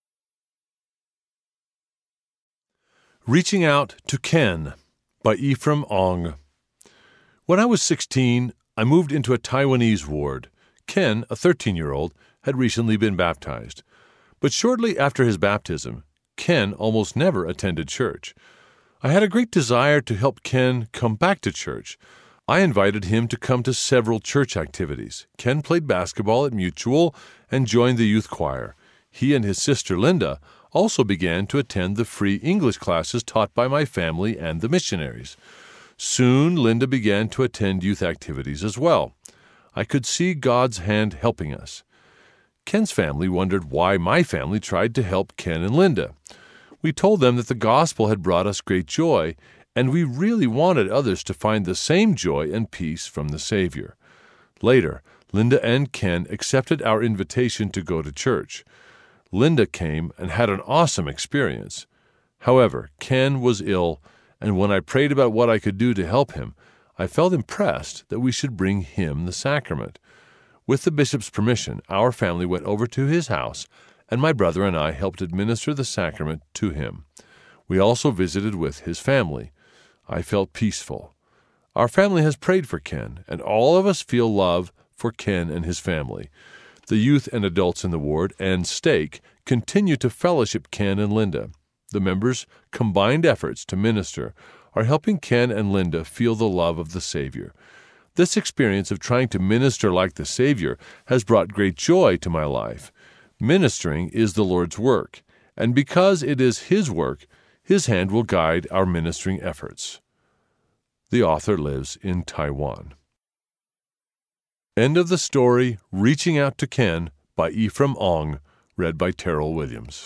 Reaching Out to Ken by Ephraim Ong. When I was 16, I moved into a Taiwanese ward. Ken, a 13-year-old, had recently been baptized. But shortly after his baptism, Ken almost never attended church. I had a great desire to help Ken come back to church. I invited him to come to several church activities. Ken played basketball at Mutual and joined the youth choir. He and his sister Linda also began to attend the free English classes taught by my family and the missionaries. Soon, Linda began to attend youth activities as well. I could see God's hand helping us. Ken's family wondered why my family tried to help Ken and Linda. We told them that the gospel had brought us great joy, and we really wanted others to find the same joy and peace from the Savior. Later, Linda and Ken accepted our invitation to go to church. Linda came and had an awesome experience. However, Ken was ill, and when I prayed about what I could do to help him, I felt impressed that we should bring him the sacrament. With the bishop's permission, our family went over to his house, and my brother and I helped administer the sacrament to him. We also visited with his family. I felt peaceful. Our family has prayed for Ken, and all of us feel love for Ken and his family. The youth and adults in the ward and stake continue to fellowship Ken and Linda. The members' combined efforts to minister are helping Ken and Linda feel the love of the Savior. This experience of trying to minister like the Savior has brought great joy to my life. Ministering is the Lord's work, and because it is His work, His hand will guide our ministering efforts. The author lives in Taiwan. End of the story, Reaching Out to Ken, by Ephraim Ong, read by Terrell Williams.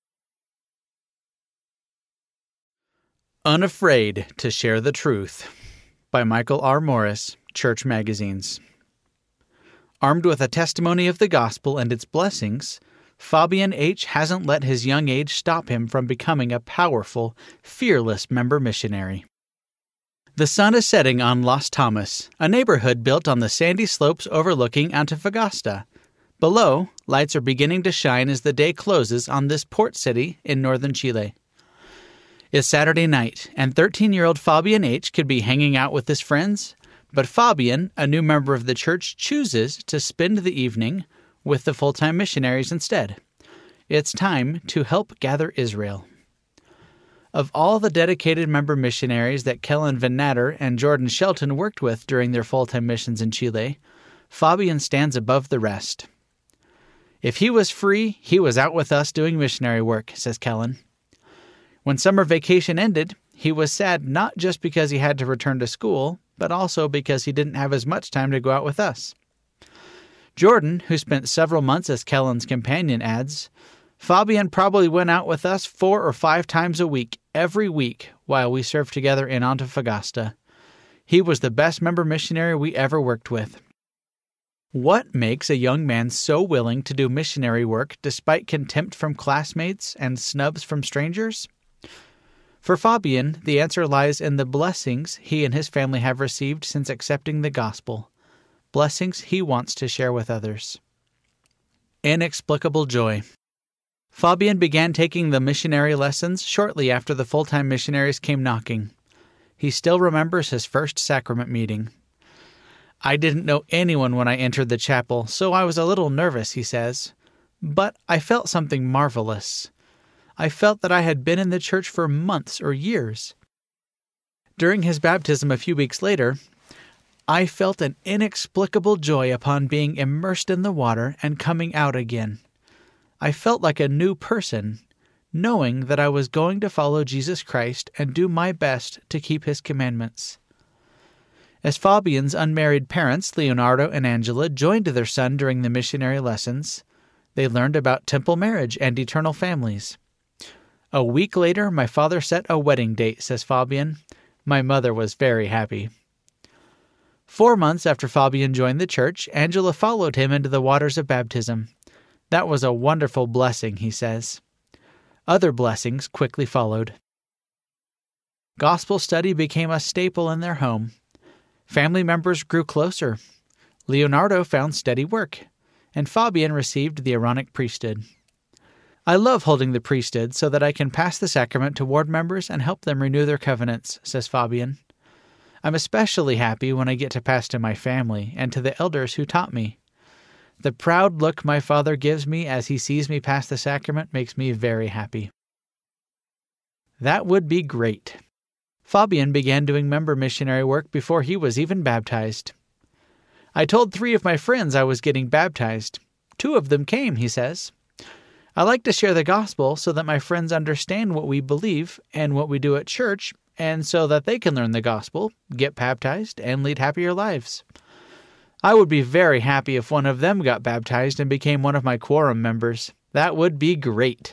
Unafraid to Share the Truth, by Michael R. Morris, Church Magazines. Armed with a testimony of the gospel and its blessings, Fabian H. hasn't let his young age stop him from becoming a powerful, fearless member missionary. The sun is setting on Los Thomas, a neighborhood built on the sandy slopes overlooking Antofagasta. Below, lights are beginning to shine as the day closes on this port city in northern Chile. It's Saturday night, and 13-year-old Fabian H. could be hanging out with his friends, but Fabian, a new member of the church, chooses to spend the evening with the full-time missionaries instead. It's time to help gather Israel. Of all the dedicated member missionaries that Kellen Van Natter and Jordan Shelton worked with during their full-time missions in Chile, Fabian stands above the rest. If he was free, he was out with us doing missionary work, says Kellen. When summer vacation ended, he was sad not just because he had to return to school, but also because he didn't have as much time to go out with us. Jordan, who spent several months as Kellen's companion, adds, Fabian probably went out with us 4 or 5 times a week, every week, while we served together in Antofagasta. He was the best member missionary we ever worked with. What makes a young man so willing to do missionary work despite contempt from classmates and snubs from strangers? For Fabian, the answer lies in the blessings he and his family have received since accepting the gospel, blessings he wants to share with others. Inexplicable joy. Fabian began taking the missionary lessons shortly after the full-time missionaries came knocking. He still remembers his first sacrament meeting. I didn't know anyone when I entered the chapel, so I was a little nervous, he says. But I felt something marvelous. I felt that I had been in the church for months or years. During his baptism a few weeks later, I felt an inexplicable joy upon being immersed in the water and coming out again. I felt like a new person, knowing that I was going to follow Jesus Christ and do my best to keep His commandments. As Fabian's unmarried parents, Leonardo and Angela, joined their son during the missionary lessons, they learned about temple marriage and eternal families. A week later, my father set a wedding date, says Fabian. My mother was very happy. 4 months after Fabian joined the church, Angela followed him into the waters of baptism. That was a wonderful blessing, he says. Other blessings quickly followed. Gospel study became a staple in their home. Family members grew closer. Leonardo found steady work, and Fabian received the Aaronic priesthood. I love holding the priesthood so that I can pass the sacrament to ward members and help them renew their covenants, says Fabian. I'm especially happy when I get to pass to my family and to the elders who taught me. The proud look my father gives me as he sees me pass the sacrament makes me very happy. That would be great. Fabian began doing member missionary work before he was even baptized. I told 3 of my friends I was getting baptized. 2 of them came, he says. I like to share the gospel so that my friends understand what we believe and what we do at church, and so that they can learn the gospel, get baptized, and lead happier lives. I would be very happy if one of them got baptized and became one of my quorum members. That would be great.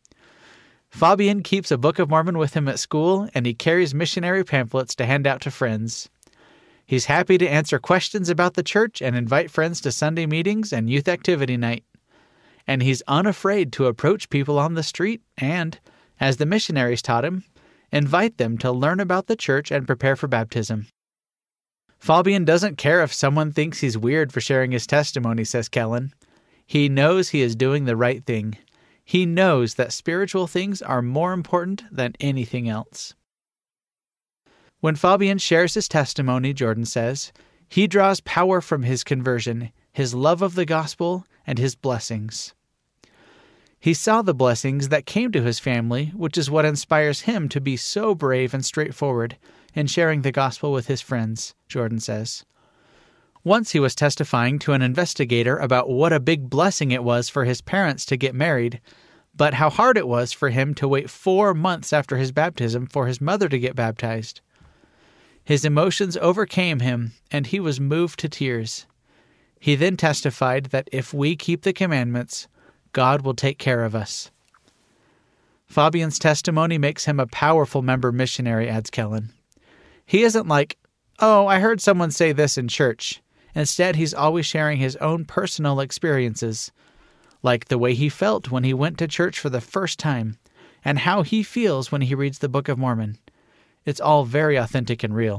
Fabian keeps a Book of Mormon with him at school, and he carries missionary pamphlets to hand out to friends. He's happy to answer questions about the church and invite friends to Sunday meetings and youth activity night. And he's unafraid to approach people on the street and, as the missionaries taught him, Invite them to learn about the church and prepare for baptism. Fabian doesn't care if someone thinks he's weird for sharing his testimony, says Kellen. He knows he is doing the right thing. He knows that spiritual things are more important than anything else. When Fabian shares his testimony, Jordan says, he draws power from his conversion, his love of the gospel, and his blessings. He saw the blessings that came to his family, which is what inspires him to be so brave and straightforward in sharing the gospel with his friends, Jordan says. Once he was testifying to an investigator about what a big blessing it was for his parents to get married, but how hard it was for him to wait 4 months after his baptism for his mother to get baptized. His emotions overcame him, and he was moved to tears. He then testified that if we keep the commandments, God will take care of us. Fabian's testimony makes him a powerful member missionary, adds Kellen. He isn't like, oh, I heard someone say this in church. Instead, he's always sharing his own personal experiences, like the way he felt when he went to church for the first time, and how he feels when he reads the Book of Mormon. It's all very authentic and real.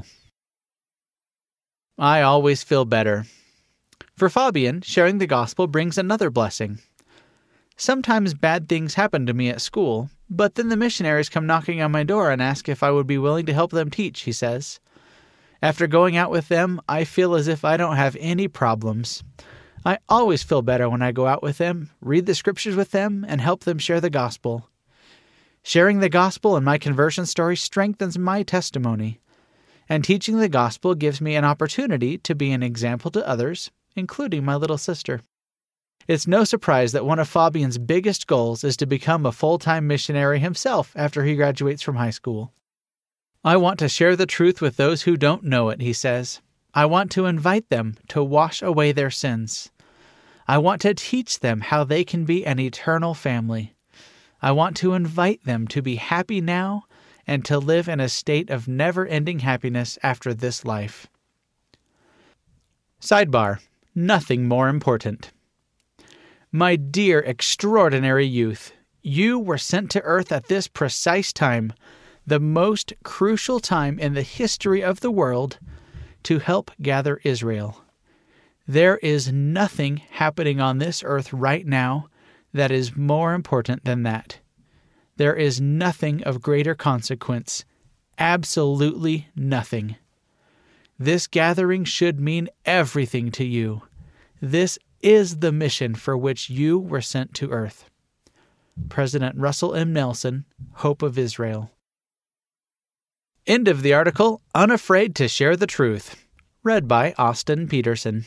I always feel better. For Fabian, sharing the gospel brings another blessing. Sometimes bad things happen to me at school, but then the missionaries come knocking on my door and ask if I would be willing to help them teach, he says. After going out with them, I feel as if I don't have any problems. I always feel better when I go out with them, read the scriptures with them, and help them share the gospel. Sharing the gospel and my conversion story strengthens my testimony, and teaching the gospel gives me an opportunity to be an example to others, including my little sister. It's no surprise that one of Fabian's biggest goals is to become a full-time missionary himself after he graduates from high school. I want to share the truth with those who don't know it, he says. I want to invite them to wash away their sins. I want to teach them how they can be an eternal family. I want to invite them to be happy now and to live in a state of never-ending happiness after this life. Sidebar: nothing more important. My dear, extraordinary youth, you were sent to earth at this precise time, the most crucial time in the history of the world, to help gather Israel. There is nothing happening on this earth right now that is more important than that. There is nothing of greater consequence, absolutely nothing. This gathering should mean everything to you. This is the mission for which you were sent to earth. President Russell M. Nelson, Hope of Israel. End of the article, Unafraid to Share the Truth. Read by Austin Peterson.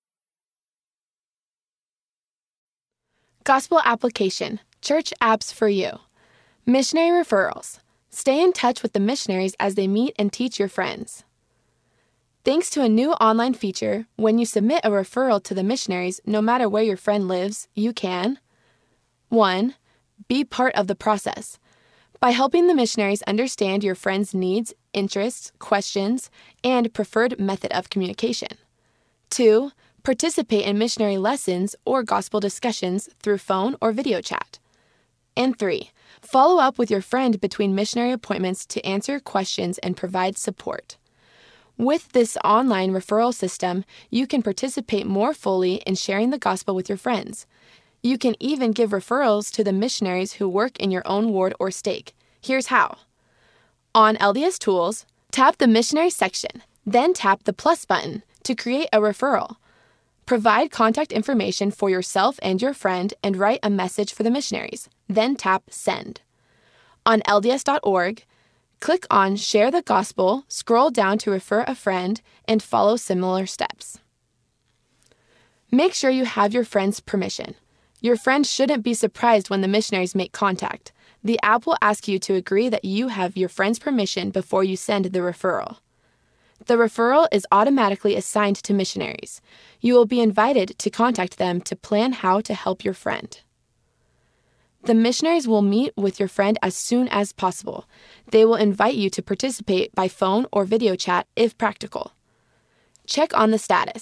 Gospel application. Church apps for you. Missionary referrals. Stay in touch with the missionaries as they meet and teach your friends. Thanks to a new online feature, when you submit a referral to the missionaries, no matter where your friend lives, you can 1. Be part of the process. By helping the missionaries understand your friend's needs, interests, questions, and preferred method of communication. 2. Participate in missionary lessons or gospel discussions through phone or video chat. And 3. Follow up with your friend between missionary appointments to answer questions and provide support. With this online referral system, you can participate more fully in sharing the gospel with your friends. You can even give referrals to the missionaries who work in your own ward or stake. Here's how. On LDS Tools, tap the Missionary section, then tap the plus button to create a referral. Provide contact information for yourself and your friend and write a message for the missionaries, then tap Send. On LDS.org, click on Share the Gospel, scroll down to Refer a Friend, and follow similar steps. Make sure you have your friend's permission. Your friend shouldn't be surprised when the missionaries make contact. The app will ask you to agree that you have your friend's permission before you send the referral. The referral is automatically assigned to missionaries. You will be invited to contact them to plan how to help your friend. The missionaries will meet with your friend as soon as possible. They will invite you to participate by phone or video chat if practical. Check on the status.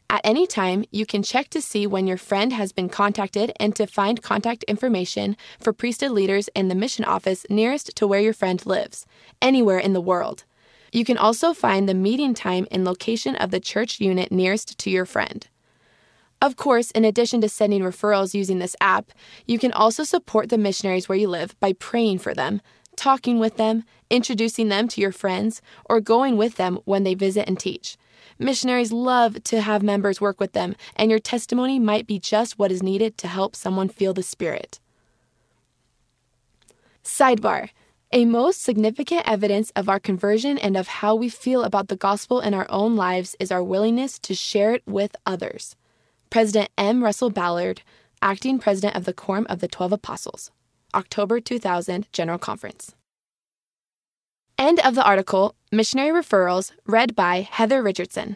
At any time, you can check to see when your friend has been contacted and to find contact information for priesthood leaders in the mission office nearest to where your friend lives, anywhere in the world. You can also find the meeting time and location of the church unit nearest to your friend. Of course, in addition to sending referrals using this app, you can also support the missionaries where you live by praying for them, talking with them, introducing them to your friends, or going with them when they visit and teach. Missionaries love to have members work with them, and your testimony might be just what is needed to help someone feel the Spirit. Sidebar: a most significant evidence of our conversion and of how we feel about the gospel in our own lives is our willingness to share it with others. President M. Russell Ballard, acting president of the Quorum of the 12 Apostles, October 2000 General Conference. End of the article. Missionary Referrals, read by Heather Richardson.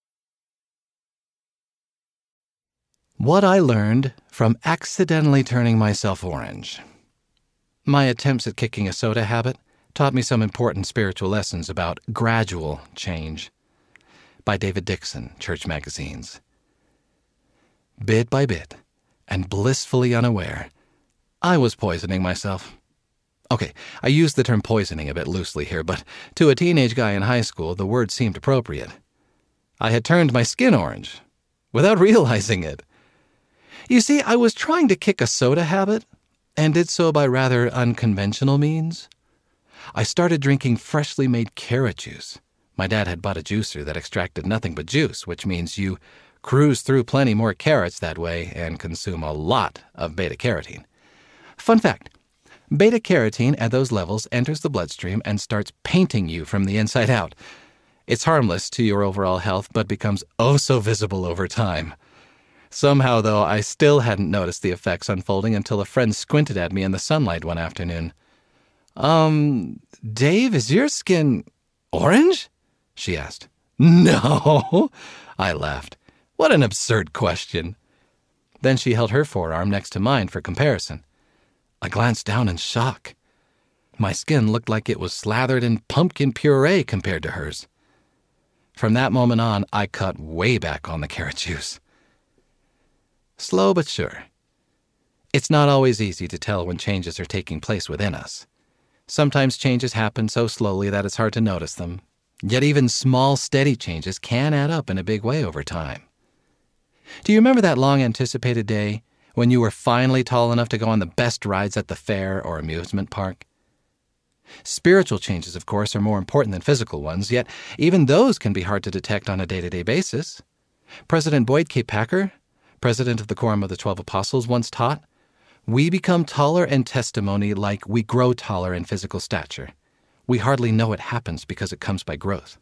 What I learned from accidentally turning myself orange. My attempts at kicking a soda habit taught me some important spiritual lessons about gradual change. By David Dixon, Church Magazines. Bit by bit, and blissfully unaware, I was poisoning myself. Okay, I use the term poisoning a bit loosely here, but to a teenage guy in high school, the word seemed appropriate. I had turned my skin orange, without realizing it. You see, I was trying to kick a soda habit, and did so by rather unconventional means. I started drinking freshly made carrot juice. My dad had bought a juicer that extracted nothing but juice, which means you cruise through plenty more carrots that way and consume a lot of beta-carotene. Fun fact, beta-carotene at those levels enters the bloodstream and starts painting you from the inside out. It's harmless to your overall health, but becomes oh so visible over time. Somehow, though, I still hadn't noticed the effects unfolding until a friend squinted at me in the sunlight one afternoon. Dave, is your skin orange? She asked. No, I laughed. What an absurd question. Then she held her forearm next to mine for comparison. I glanced down in shock. My skin looked like it was slathered in pumpkin puree compared to hers. From that moment on, I cut way back on the carrot juice. Slow but sure. It's not always easy to tell when changes are taking place within us. Sometimes changes happen so slowly that it's hard to notice them. Yet even small, steady changes can add up in a big way over time. Do you remember that long-anticipated day when you were finally tall enough to go on the best rides at the fair or amusement park? Spiritual changes, of course, are more important than physical ones, yet even those can be hard to detect on a day-to-day basis. President Boyd K. Packer, president of the Quorum of the 12 Apostles, once taught, "We become taller in testimony like we grow taller in physical stature. We hardly know it happens because it comes by growth."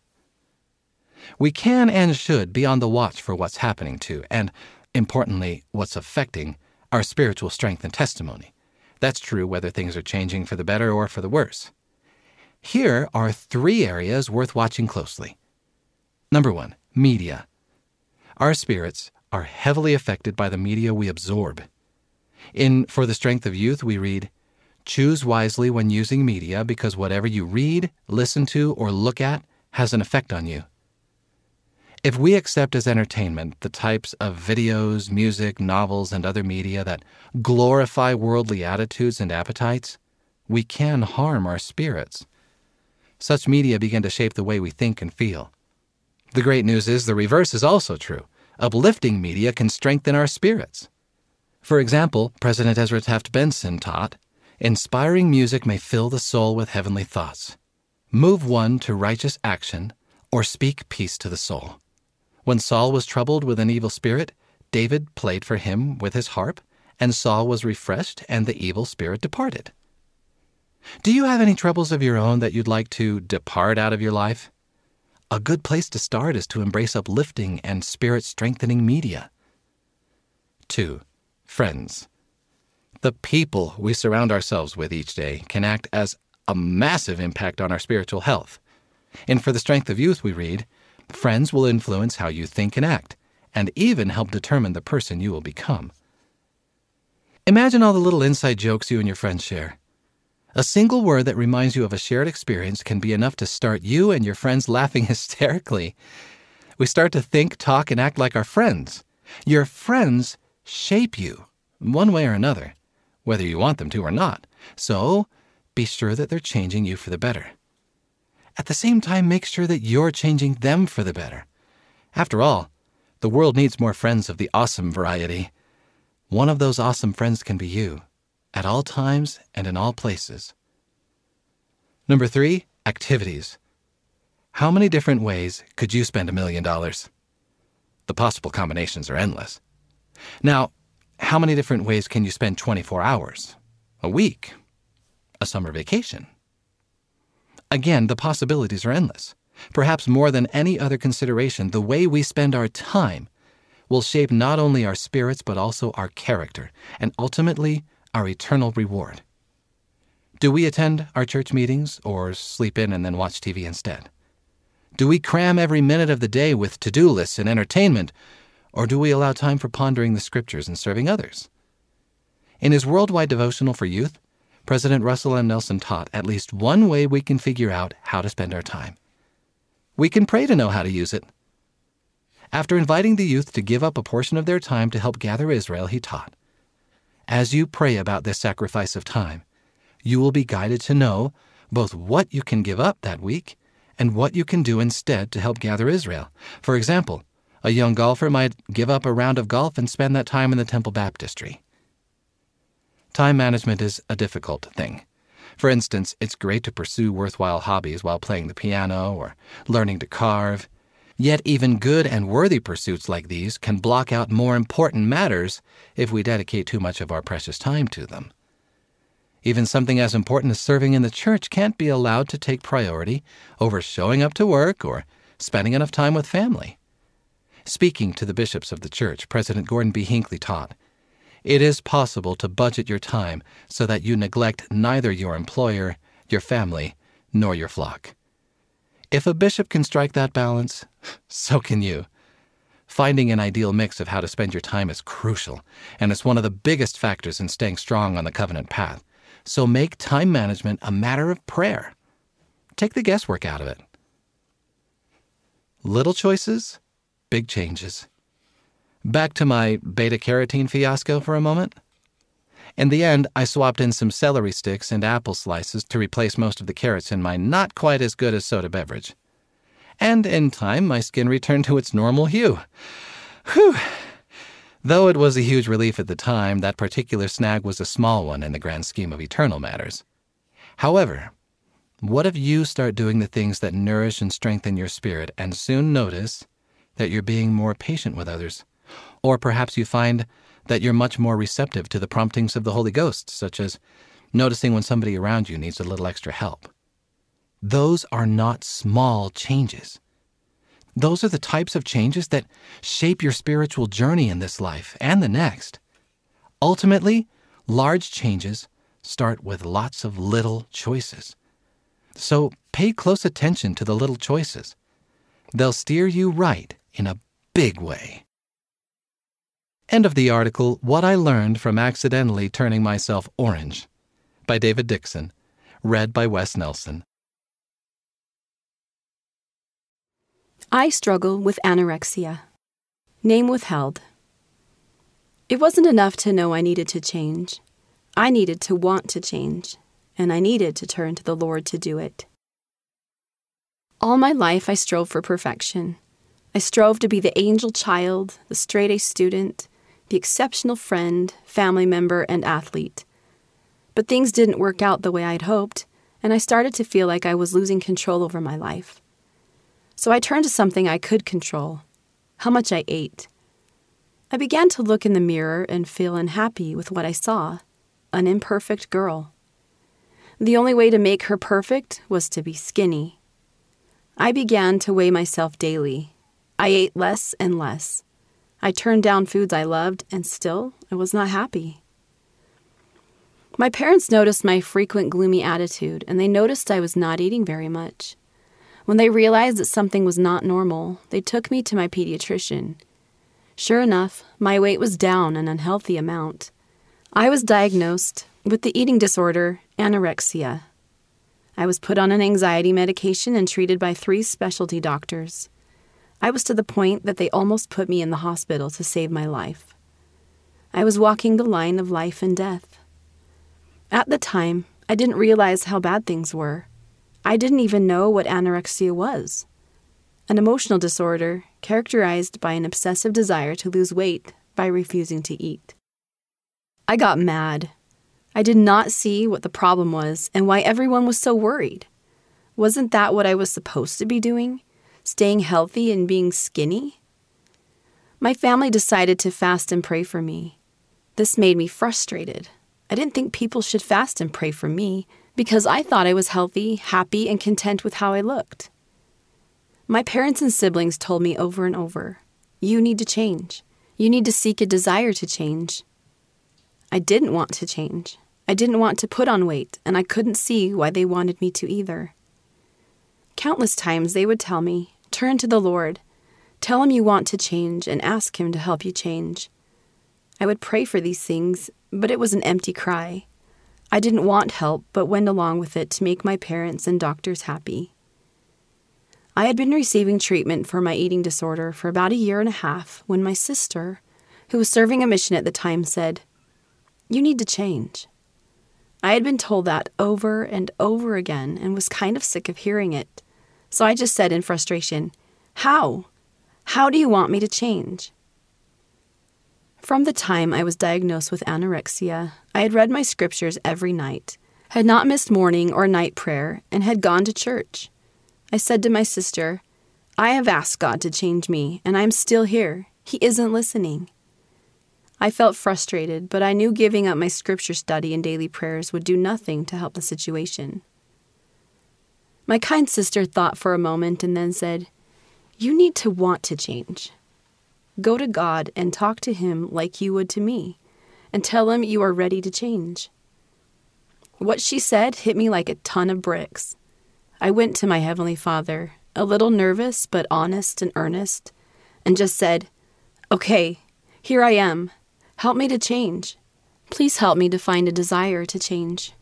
We can and should be on the watch for what's happening to, and, importantly, what's affecting, our spiritual strength and testimony. That's true whether things are changing for the better or for the worse. Here are 3 areas worth watching closely. Number 1, media. Our spirits are heavily affected by the media we absorb. In For the Strength of Youth, we read, "Choose wisely when using media because whatever you read, listen to, or look at has an effect on you." If we accept as entertainment the types of videos, music, novels, and other media that glorify worldly attitudes and appetites, we can harm our spirits. Such media begin to shape the way we think and feel. The great news is the reverse is also true. Uplifting media can strengthen our spirits. For example, President Ezra Taft Benson taught, "Inspiring music may fill the soul with heavenly thoughts, move one to righteous action, or speak peace to the soul." When Saul was troubled with an evil spirit, David played for him with his harp, and Saul was refreshed, and the evil spirit departed. Do you have any troubles of your own that you'd like to depart out of your life? A good place to start is to embrace uplifting and spirit-strengthening media. 2. Friends. The people we surround ourselves with each day can act as a massive impact on our spiritual health. In For the Strength of Youth, we read, "Friends will influence how you think and act, and even help determine the person you will become." Imagine all the little inside jokes you and your friends share. A single word that reminds you of a shared experience can be enough to start you and your friends laughing hysterically. We start to think, talk, and act like our friends. Your friends shape you, one way or another, whether you want them to or not. So, be sure that they're changing you for the better. At the same time, make sure that you're changing them for the better. After all, the world needs more friends of the awesome variety. One of those awesome friends can be you, at all times and in all places. Number 3, activities. How many different ways could you spend $1 million? The possible combinations are endless. Now, how many different ways can you spend 24 hours, a week, a summer vacation? Again, the possibilities are endless. Perhaps more than any other consideration, the way we spend our time will shape not only our spirits but also our character and ultimately our eternal reward. Do we attend our church meetings or sleep in and then watch TV instead? Do we cram every minute of the day with to-do lists and entertainment, or do we allow time for pondering the scriptures and serving others? In his worldwide devotional for youth, President Russell M. Nelson taught at least one way we can figure out how to spend our time. We can pray to know how to use it. After inviting the youth to give up a portion of their time to help gather Israel, he taught, "As you pray about this sacrifice of time, you will be guided to know both what you can give up that week and what you can do instead to help gather Israel. For example, a young golfer might give up a round of golf and spend that time in the Temple Baptistry." Time management is a difficult thing. For instance, it's great to pursue worthwhile hobbies while playing the piano or learning to carve. Yet even good and worthy pursuits like these can block out more important matters if we dedicate too much of our precious time to them. Even something as important as serving in the church can't be allowed to take priority over showing up to work or spending enough time with family. Speaking to the bishops of the church, President Gordon B. Hinckley taught, "It is possible to budget your time so that you neglect neither your employer, your family, nor your flock." If a bishop can strike that balance, so can you. Finding an ideal mix of how to spend your time is crucial, and it's one of the biggest factors in staying strong on the covenant path. So make time management a matter of prayer. Take the guesswork out of it. Little choices, big changes. Back to my beta-carotene fiasco for a moment. In the end, I swapped in some celery sticks and apple slices to replace most of the carrots in my not-quite-as-good-as-soda beverage. And in time, my skin returned to its normal hue. Whew! Though it was a huge relief at the time, that particular snag was a small one in the grand scheme of eternal matters. However, what if you start doing the things that nourish and strengthen your spirit and soon notice that you're being more patient with others? Or perhaps you find that you're much more receptive to the promptings of the Holy Ghost, such as noticing when somebody around you needs a little extra help. Those are not small changes. Those are the types of changes that shape your spiritual journey in this life and the next. Ultimately, large changes start with lots of little choices. So pay close attention to the little choices. They'll steer you right in a big way. End of the article, What I Learned from Accidentally Turning Myself Orange, by David Dixon, read by Wes Nelson. I struggle with anorexia. Name withheld. It wasn't enough to know I needed to change. I needed to want to change, and I needed to turn to the Lord to do it. All my life I strove for perfection. I strove to be the angel child, the straight-A student, the exceptional friend, family member, and athlete. But things didn't work out the way I'd hoped, and I started to feel like I was losing control over my life. So I turned to something I could control, how much I ate. I began to look in the mirror and feel unhappy with what I saw, an imperfect girl. The only way to make her perfect was to be skinny. I began to weigh myself daily. I ate less and less. I turned down foods I loved, and still I was not happy. My parents noticed my frequent gloomy attitude, and they noticed I was not eating very much. When they realized that something was not normal, they took me to my pediatrician. Sure enough, my weight was down an unhealthy amount. I was diagnosed with the eating disorder, anorexia. I was put on an anxiety medication and treated by 3 specialty doctors. I was to the point that they almost put me in the hospital to save my life. I was walking the line of life and death. At the time, I didn't realize how bad things were. I didn't even know what anorexia was. An emotional disorder characterized by an obsessive desire to lose weight by refusing to eat. I got mad. I did not see what the problem was and why everyone was so worried. Wasn't that what I was supposed to be doing? Staying healthy and being skinny? My family decided to fast and pray for me. This made me frustrated. I didn't think people should fast and pray for me because I thought I was healthy, happy, and content with how I looked. My parents and siblings told me over and over, "You need to change. You need to seek a desire to change." I didn't want to change. I didn't want to put on weight, and I couldn't see why they wanted me to either. Countless times they would tell me, "Turn to the Lord. Tell him you want to change and ask him to help you change." I would pray for these things, but it was an empty cry. I didn't want help, but went along with it to make my parents and doctors happy. I had been receiving treatment for my eating disorder for about 1.5 years when my sister, who was serving a mission at the time, said, "You need to change." I had been told that over and over again and was kind of sick of hearing it. So I just said in frustration, "How? How do you want me to change?" From the time I was diagnosed with anorexia, I had read my scriptures every night, had not missed morning or night prayer, and had gone to church. I said to my sister, "I have asked God to change me, and I am still here. He isn't listening." I felt frustrated, but I knew giving up my scripture study and daily prayers would do nothing to help the situation. My kind sister thought for a moment and then said, "You need to want to change. Go to God and talk to him like you would to me, and tell him you are ready to change." What she said hit me like a ton of bricks. I went to my Heavenly Father, a little nervous but honest and earnest, and just said, "Okay, here I am. Help me to change. Please help me to find a desire to change."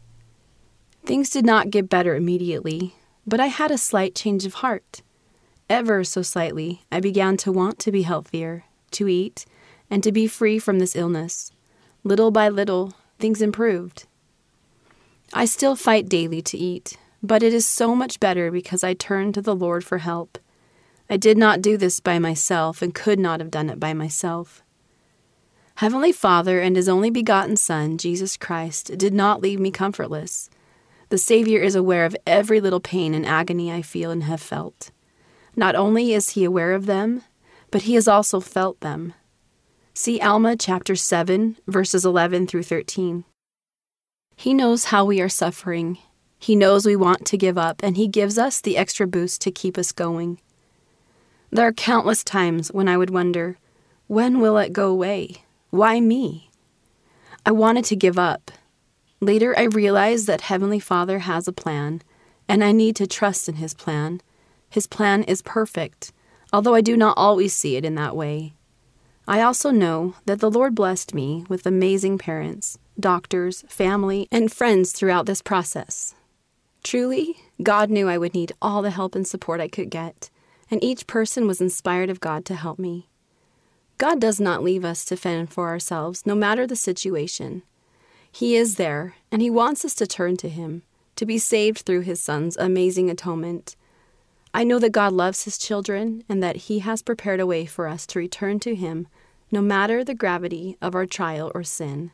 Things did not get better immediately, but I had a slight change of heart. Ever so slightly, I began to want to be healthier, to eat, and to be free from this illness. Little by little, things improved. I still fight daily to eat, but it is so much better because I turned to the Lord for help. I did not do this by myself and could not have done it by myself. Heavenly Father and his only begotten Son, Jesus Christ, did not leave me comfortless. The Savior is aware of every little pain and agony I feel and have felt. Not only is he aware of them, but he has also felt them. See Alma chapter 7, verses 11 through 13. He knows how we are suffering. He knows we want to give up, and he gives us the extra boost to keep us going. There are countless times when I would wonder, when will it go away? Why me? I wanted to give up. Later, I realized that Heavenly Father has a plan, and I need to trust in his plan. His plan is perfect, although I do not always see it in that way. I also know that the Lord blessed me with amazing parents, doctors, family, and friends throughout this process. Truly, God knew I would need all the help and support I could get, and each person was inspired of God to help me. God does not leave us to fend for ourselves, no matter the situation. He is there, and he wants us to turn to him, to be saved through his Son's amazing atonement. I know that God loves his children, and that he has prepared a way for us to return to him, no matter the gravity of our trial or sin.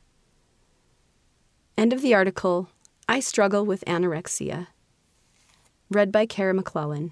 End of the article, I Struggle with Anorexia. Read by Kara McClellan.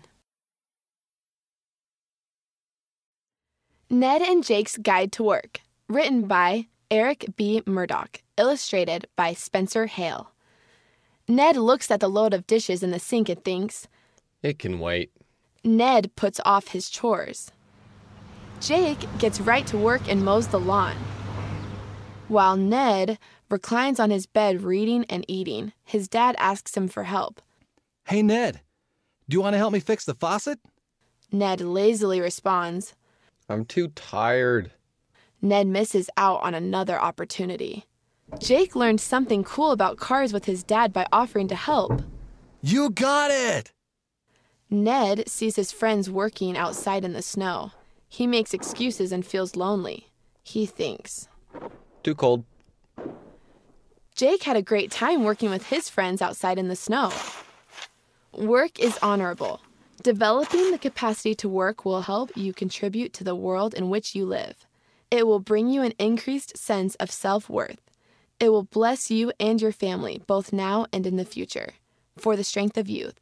Ned and Jake's Guide to Work, written by Eric B. Murdoch, illustrated by Spencer Hale. Ned looks at the load of dishes in the sink and thinks, "It can wait." Ned puts off his chores. Jake gets right to work and mows the lawn. While Ned reclines on his bed reading and eating, his dad asks him for help. "Hey, Ned, do you want to help me fix the faucet?" Ned lazily responds, "I'm too tired." Ned misses out on another opportunity. Jake learned something cool about cars with his dad by offering to help. "You got it!" Ned sees his friends working outside in the snow. He makes excuses and feels lonely. He thinks, Too cold. Jake had a great time working with his friends outside in the snow. Work is honorable. Developing the capacity to work will help you contribute to the world in which you live. It will bring you an increased sense of self-worth. It will bless you and your family, both now and in the future. For the Strength of Youth.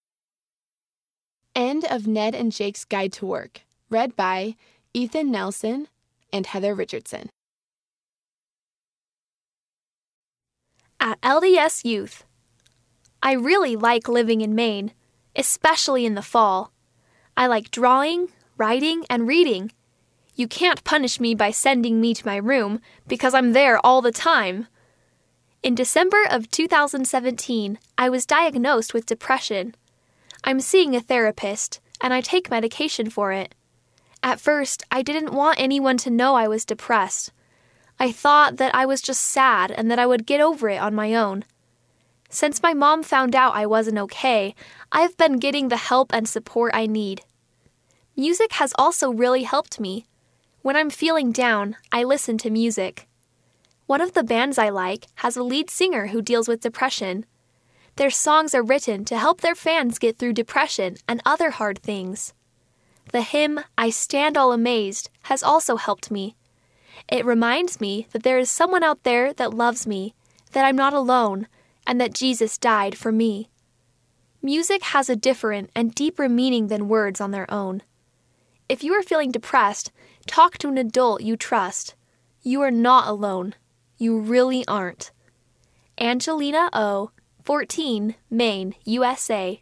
End of Ned and Jake's Guide to Work. Read by Ethan Nelson and Heather Richardson. At LDS Youth. I really like living in Maine, especially in the fall. I like drawing, writing, and reading. You can't punish me by sending me to my room because I'm there all the time. In December of 2017, I was diagnosed with depression. I'm seeing a therapist, and I take medication for it. At first, I didn't want anyone to know I was depressed. I thought that I was just sad and that I would get over it on my own. Since my mom found out I wasn't okay, I've been getting the help and support I need. Music has also really helped me. When I'm feeling down, I listen to music. One of the bands I like has a lead singer who deals with depression. Their songs are written to help their fans get through depression and other hard things. The hymn, I Stand All Amazed, has also helped me. It reminds me that there is someone out there that loves me, that I'm not alone, and that Jesus died for me. Music has a different and deeper meaning than words on their own. If you are feeling depressed, talk to an adult you trust. You are not alone. You really aren't. Angelina O., 14, Maine, USA.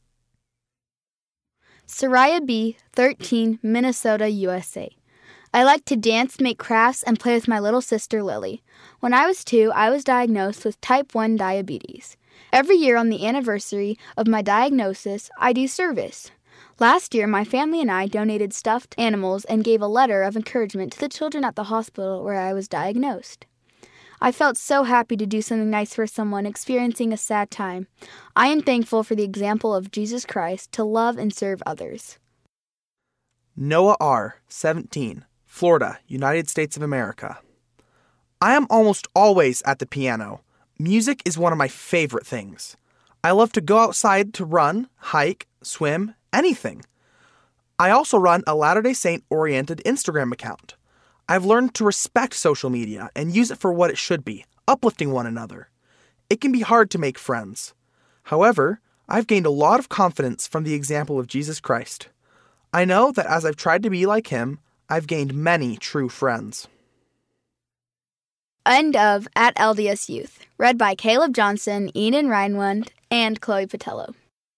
Soraya B., 13, Minnesota, USA. I like to dance, make crafts, and play with my little sister Lily. When I was 2, I was diagnosed with type 1 diabetes. Every year on the anniversary of my diagnosis, I do service. Last year, my family and I donated stuffed animals and gave a letter of encouragement to the children at the hospital where I was diagnosed. I felt so happy to do something nice for someone experiencing a sad time. I am thankful for the example of Jesus Christ to love and serve others. Noah R., 17, Florida, United States of America. I am almost always at the piano. Music is one of my favorite things. I love to go outside to run, hike, swim, anything. I also run a Latter-day Saint-oriented Instagram account. I've learned to respect social media and use it for what it should be, uplifting one another. It can be hard to make friends. However, I've gained a lot of confidence from the example of Jesus Christ. I know that as I've tried to be like him, I've gained many true friends. End of At LDS Youth. Read by Caleb Johnson, Eden Reinwand, and Chloe Patello.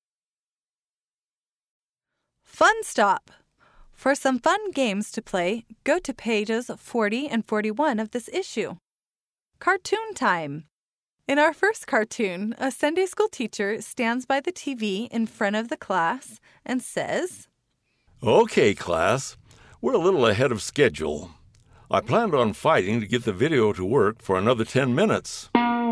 Fun Stop. For some fun games to play, go to pages 40 and 41 of this issue. Cartoon time. In our first cartoon, a Sunday school teacher stands by the TV in front of the class and says, Okay, class, we're a little ahead of schedule. I planned on fighting to get the video to work for another 10 minutes.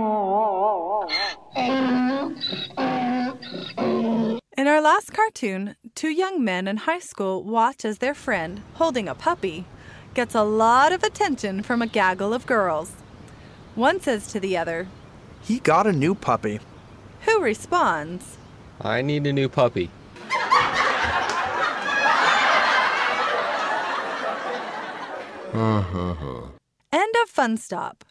In our last cartoon, 2 young men in high school watch as their friend, holding a puppy, gets a lot of attention from a gaggle of girls. One says to the other, He got a new puppy. Who responds, I need a new puppy. End of Fun Stop.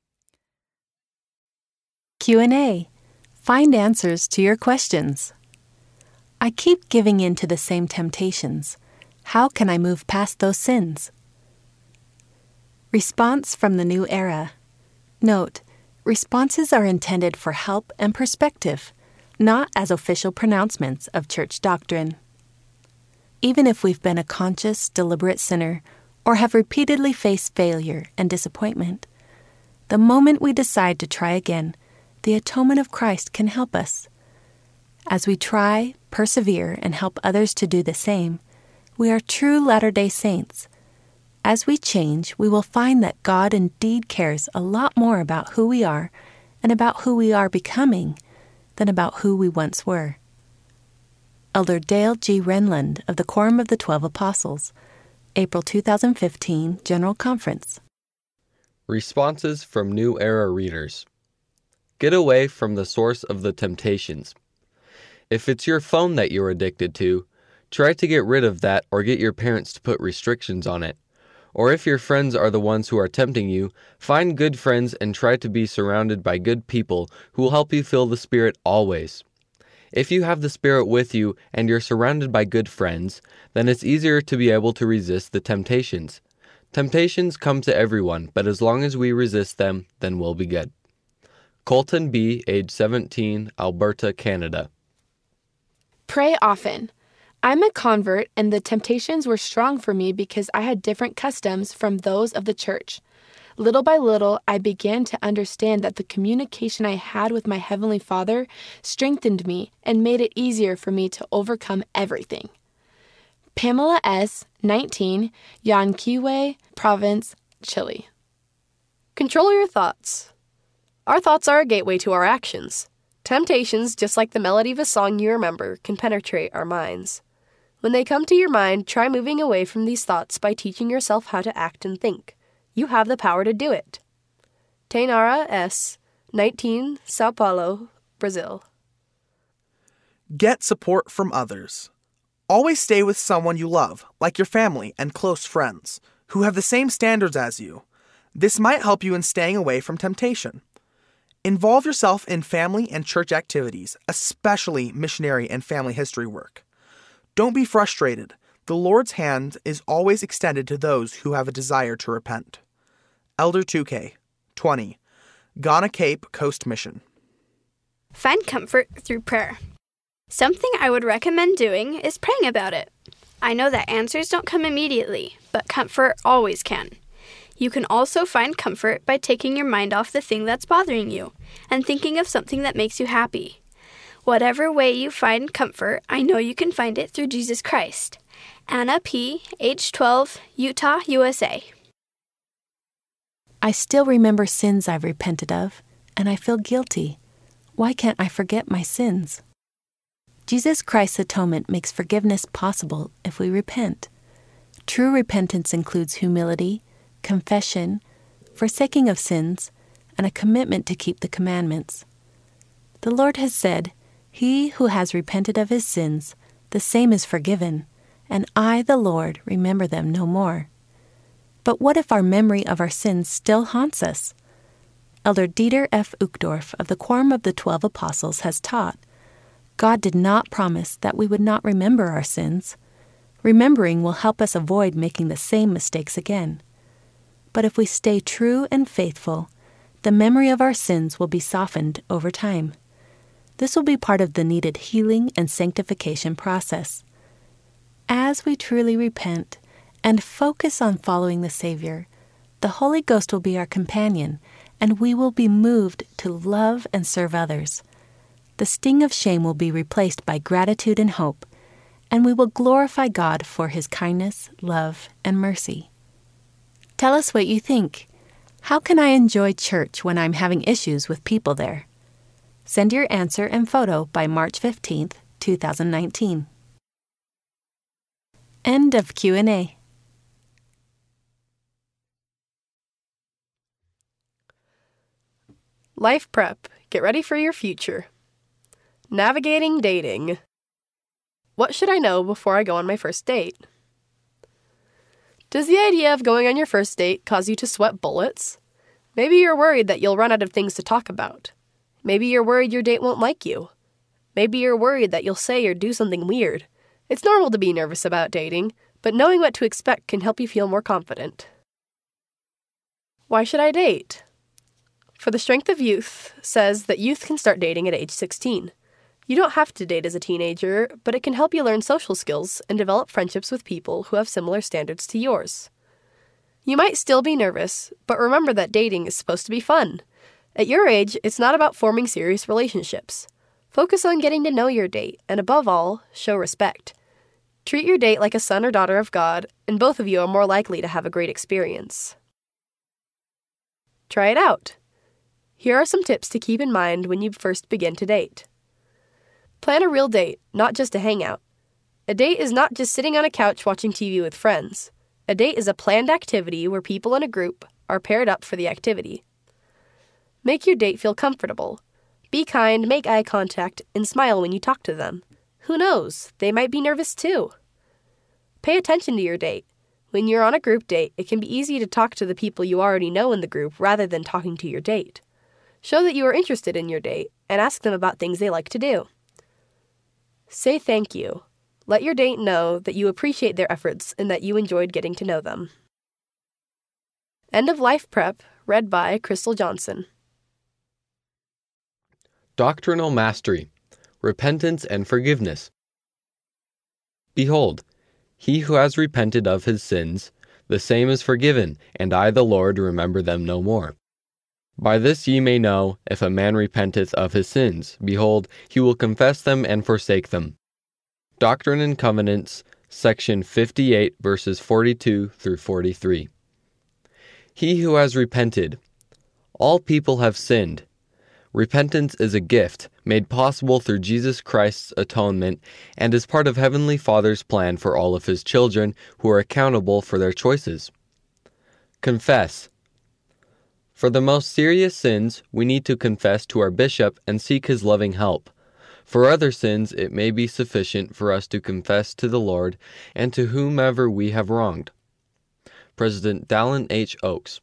Q&A. Find answers to your questions. I keep giving in to the same temptations. How can I move past those sins? Response from the New Era. Note, responses are intended for help and perspective, not as official pronouncements of church doctrine. Even if we've been a conscious, deliberate sinner or have repeatedly faced failure and disappointment, the moment we decide to try again, the atonement of Christ can help us. As we try, persevere, and help others to do the same, we are true Latter-day Saints. As we change, we will find that God indeed cares a lot more about who we are and about who we are becoming than about who we once were. Elder Dale G. Renlund of the Quorum of the 12 Apostles, April 2015 General Conference. Responses from New Era readers. Get away from the source of the temptations. If it's your phone that you're addicted to, try to get rid of that or get your parents to put restrictions on it. Or if your friends are the ones who are tempting you, find good friends and try to be surrounded by good people who will help you feel the Spirit always. If you have the Spirit with you and you're surrounded by good friends, then it's easier to be able to resist the temptations. Temptations come to everyone, but as long as we resist them, then we'll be good. Colton B., age 17, Alberta, Canada. Pray often. I'm a convert, and the temptations were strong for me because I had different customs from those of the church. Little by little, I began to understand that the communication I had with my Heavenly Father strengthened me and made it easier for me to overcome everything. Pamela S., 19, Yanquiwe Province, Chile. Control your thoughts. Our thoughts are a gateway to our actions. Temptations, just like the melody of a song you remember, can penetrate our minds. When they come to your mind, try moving away from these thoughts by teaching yourself how to act and think. You have the power to do it. Tainara S., 19, Sao Paulo, Brazil. Get support from others. Always stay with someone you love, like your family and close friends, who have the same standards as you. This might help you in staying away from temptation. Involve yourself in family and church activities, especially missionary and family history work. Don't be frustrated. The Lord's hand is always extended to those who have a desire to repent. Elder 2K, 20, Ghana Cape Coast Mission. Find comfort through prayer. Something I would recommend doing is praying about it. I know that answers don't come immediately, but comfort always can. You can also find comfort by taking your mind off the thing that's bothering you and thinking of something that makes you happy. Whatever way you find comfort, I know you can find it through Jesus Christ. Anna P., age 12, Utah, USA. I still remember sins I've repented of, and I feel guilty. Why can't I forget my sins? Jesus Christ's atonement makes forgiveness possible if we repent. True repentance includes humility, confession, forsaking of sins, and a commitment to keep the commandments. The Lord has said, "He who has repented of his sins, the same is forgiven, and I, the Lord, remember them no more." But what if our memory of our sins still haunts us? Elder Dieter F. Uchtdorf of the Quorum of the 12 Apostles has taught, God did not promise that we would not remember our sins. Remembering will help us avoid making the same mistakes again. But if we stay true and faithful, the memory of our sins will be softened over time. This will be part of the needed healing and sanctification process. As we truly repent and focus on following the Savior, the Holy Ghost will be our companion, and we will be moved to love and serve others. The sting of shame will be replaced by gratitude and hope, and we will glorify God for His kindness, love, and mercy. Tell us what you think. How can I enjoy church when I'm having issues with people there? Send your answer and photo by March 15th, 2019. End of Q&A. Life prep. Get ready for your future. Navigating dating. What should I know before I go on my first date? Does the idea of going on your first date cause you to sweat bullets? Maybe you're worried that you'll run out of things to talk about. Maybe you're worried your date won't like you. Maybe you're worried that you'll say or do something weird. It's normal to be nervous about dating, but knowing what to expect can help you feel more confident. Why should I date? For the Strength of Youth says that youth can start dating at age 16. You don't have to date as a teenager, but it can help you learn social skills and develop friendships with people who have similar standards to yours. You might still be nervous, but remember that dating is supposed to be fun. At your age, it's not about forming serious relationships. Focus on getting to know your date, and above all, show respect. Treat your date like a son or daughter of God, and both of you are more likely to have a great experience. Try it out. Here are some tips to keep in mind when you first begin to date. Plan a real date, not just a hangout. A date is not just sitting on a couch watching TV with friends. A date is a planned activity where people in a group are paired up for the activity. Make your date feel comfortable. Be kind, make eye contact, and smile when you talk to them. Who knows? They might be nervous too. Pay attention to your date. When you're on a group date, it can be easy to talk to the people you already know in the group rather than talking to your date. Show that you are interested in your date and ask them about things they like to do. Say thank you. Let your date know that you appreciate their efforts and that you enjoyed getting to know them. End of Life Prep, read by Crystal Johnson. Doctrinal Mastery, Repentance and Forgiveness. Behold, he who has repented of his sins, the same is forgiven, and I the Lord remember them no more. By this ye may know, if a man repenteth of his sins, behold, he will confess them and forsake them. Doctrine and Covenants, section 58, verses 42 through 43. He who has repented. All people have sinned. Repentance is a gift made possible through Jesus Christ's atonement and is part of Heavenly Father's plan for all of His children who are accountable for their choices. Confess. For the most serious sins, we need to confess to our bishop and seek his loving help. For other sins, it may be sufficient for us to confess to the Lord and to whomever we have wronged. President Dallin H. Oaks.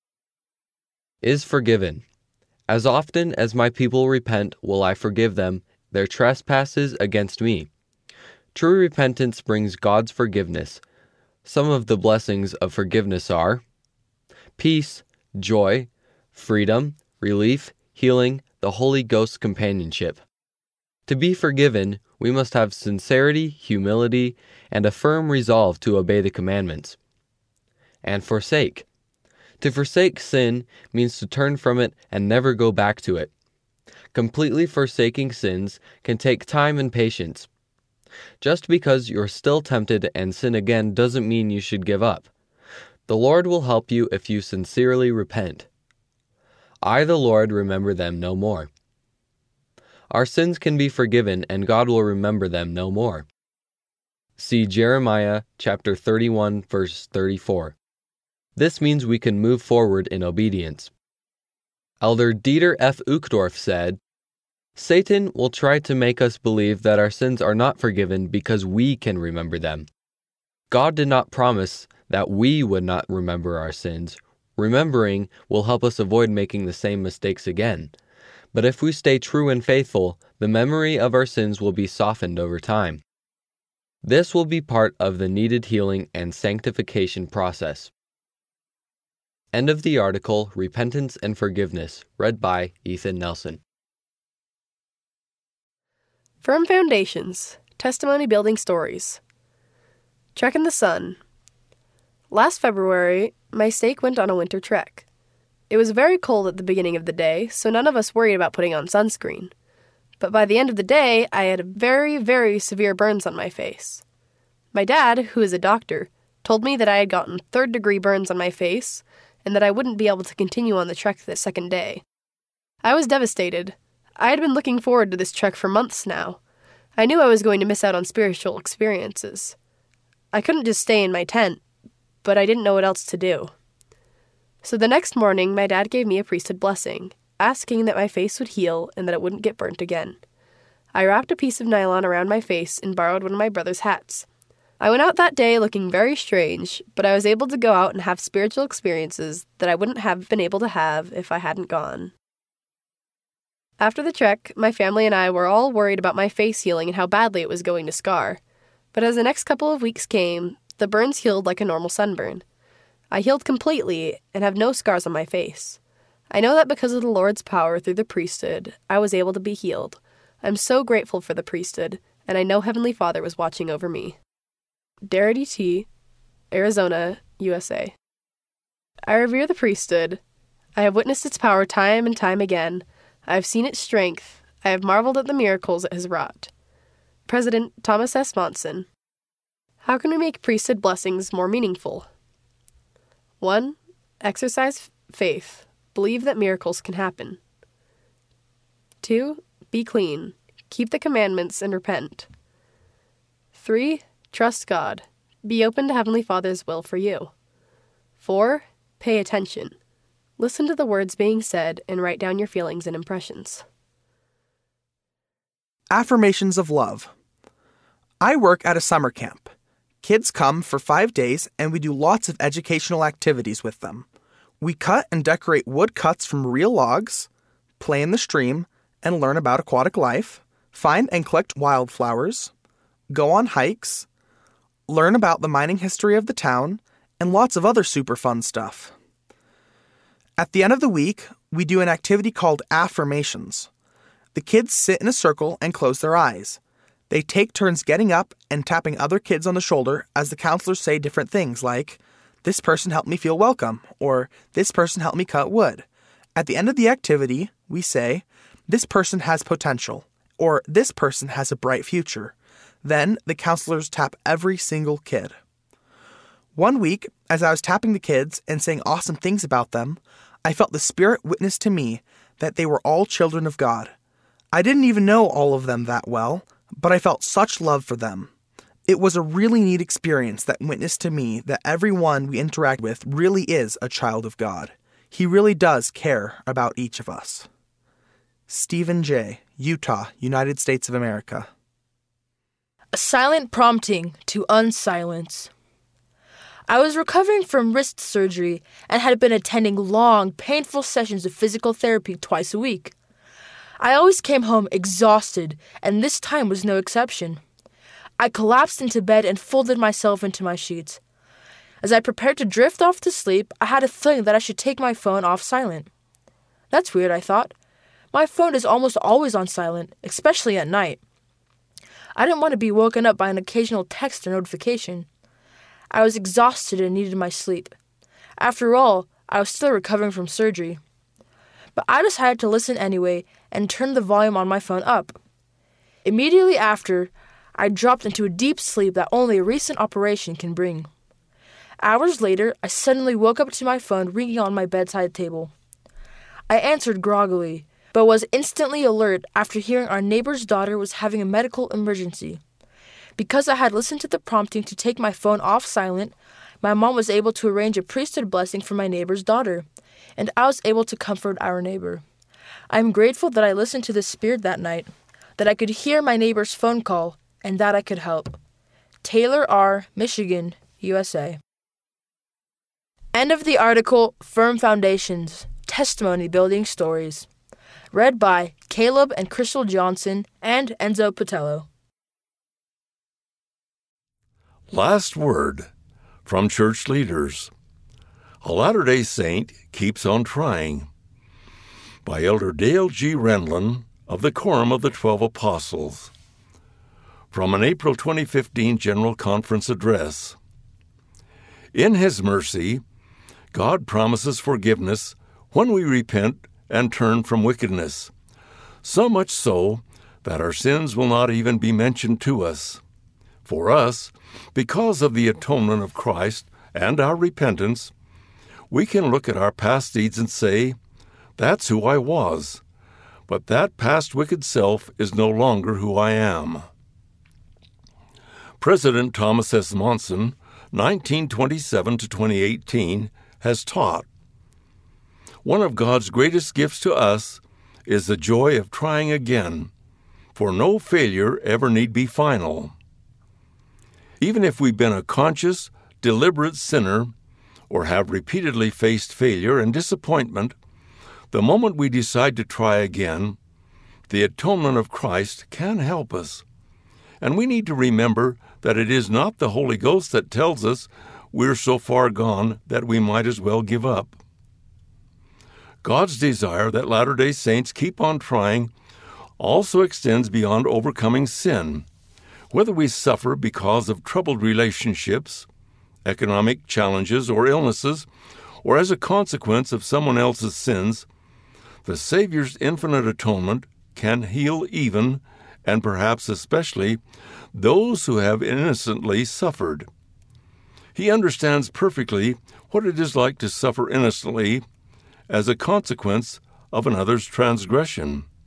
Is forgiven. As often as my people repent, will I forgive them their trespasses against me. True repentance brings God's forgiveness. Some of the blessings of forgiveness are peace, joy, freedom, relief, healing, the Holy Ghost's companionship. To be forgiven, we must have sincerity, humility, and a firm resolve to obey the commandments. And forsake. To forsake sin means to turn from it and never go back to it. Completely forsaking sins can take time and patience. Just because you're still tempted and sin again doesn't mean you should give up. The Lord will help you if you sincerely repent. I, the Lord, remember them no more. Our sins can be forgiven and God will remember them no more. See Jeremiah chapter 31, verse 34. This means we can move forward in obedience. Elder Dieter F. Uchtdorf said, Satan will try to make us believe that our sins are not forgiven because we can remember them. God did not promise that we would not remember our sins. Remembering will help us avoid making the same mistakes again. But if we stay true and faithful, the memory of our sins will be softened over time. This will be part of the needed healing and sanctification process. End of the article, Repentance and Forgiveness, read by Ethan Nelson. Firm Foundations, Testimony Building Stories. Trek in the Sun. Last February, my stake went on a winter trek. It was very cold at the beginning of the day, so none of us worried about putting on sunscreen. But by the end of the day, I had very, very severe burns on my face. My dad, who is a doctor, told me that I had gotten third-degree burns on my face, and that I wouldn't be able to continue on the trek the second day. I was devastated. I had been looking forward to this trek for months now. I knew I was going to miss out on spiritual experiences. I couldn't just stay in my tent, but I didn't know what else to do. So the next morning, my dad gave me a priesthood blessing, asking that my face would heal and that it wouldn't get burnt again. I wrapped a piece of nylon around my face and borrowed one of my brother's hats. I went out that day looking very strange, but I was able to go out and have spiritual experiences that I wouldn't have been able to have if I hadn't gone. After the trek, my family and I were all worried about my face healing and how badly it was going to scar. But as the next couple of weeks came, the burns healed like a normal sunburn. I healed completely and have no scars on my face. I know that because of the Lord's power through the priesthood, I was able to be healed. I'm so grateful for the priesthood, and I know Heavenly Father was watching over me. Darity T., Arizona, USA. I revere the priesthood. I have witnessed its power time and time again. I have seen its strength. I have marveled at the miracles it has wrought. President Thomas S. Monson. How can we make priesthood blessings more meaningful? 1. Exercise faith. Believe that miracles can happen. 2. Be clean. Keep the commandments and repent. 3. Trust God. Be open to Heavenly Father's will for you. 4. Pay attention. Listen to the words being said and write down your feelings and impressions. Affirmations of love. I work at a summer camp. Kids come for 5 days and we do lots of educational activities with them. We cut and decorate wood cuts from real logs, play in the stream, and learn about aquatic life, find and collect wildflowers, go on hikes, learn about the mining history of the town, and lots of other super fun stuff. At the end of the week, we do an activity called affirmations. The kids sit in a circle and close their eyes. They take turns getting up and tapping other kids on the shoulder as the counselors say different things like, "This person helped me feel welcome," or "This person helped me cut wood." At the end of the activity, we say, "This person has potential," or "This person has a bright future." Then the counselors tap every single kid. One week, as I was tapping the kids and saying awesome things about them, I felt the Spirit witness to me that they were all children of God. I didn't even know all of them that well, but I felt such love for them. It was a really neat experience that witnessed to me that everyone we interact with really is a child of God. He really does care about each of us. Stephen J., Utah, United States of America. A silent prompting to unsilence. I was recovering from wrist surgery and had been attending long, painful sessions of physical therapy twice a week. I always came home exhausted, and this time was no exception. I collapsed into bed and folded myself into my sheets. As I prepared to drift off to sleep, I had a feeling that I should take my phone off silent. That's weird, I thought. My phone is almost always on silent, especially at night. I didn't want to be woken up by an occasional text or notification. I was exhausted and needed my sleep. After all, I was still recovering from surgery. But I decided to listen anyway and turned the volume on my phone up. Immediately after, I dropped into a deep sleep that only a recent operation can bring. Hours later, I suddenly woke up to my phone ringing on my bedside table. I answered groggily, but was instantly alert after hearing our neighbor's daughter was having a medical emergency. Because I had listened to the prompting to take my phone off silent, my mom was able to arrange a priesthood blessing for my neighbor's daughter, and I was able to comfort our neighbor. I am grateful that I listened to the Spirit that night, that I could hear my neighbor's phone call, and that I could help. Taylor R., Michigan, USA. End of the article, Firm Foundations, Testimony Building Stories. Read by Caleb and Crystal Johnson and Enzo Patello. Last word from church leaders. A Latter-day Saint Keeps on Trying by Elder Dale G. Renlund of the Quorum of the 12 Apostles. From an April 2015 General Conference address. In His mercy, God promises forgiveness when we repent and turn from wickedness, so much so that our sins will not even be mentioned to us. For us, because of the atonement of Christ and our repentance, we can look at our past deeds and say, "That's who I was," but that past wicked self is no longer who I am. President Thomas S. Monson, 1927 to 2018, has taught, "One of God's greatest gifts to us is the joy of trying again, for no failure ever need be final. Even if we've been a conscious, deliberate sinner, or have repeatedly faced failure and disappointment, the moment we decide to try again, the atonement of Christ can help us. And we need to remember that it is not the Holy Ghost that tells us we're so far gone that we might as well give up. God's desire that Latter-day Saints keep on trying also extends beyond overcoming sin. Whether we suffer because of troubled relationships, economic challenges, or illnesses, or as a consequence of someone else's sins, the Savior's infinite atonement can heal even, and perhaps especially, those who have innocently suffered. He understands perfectly what it is like to suffer innocently as a consequence of another's transgression.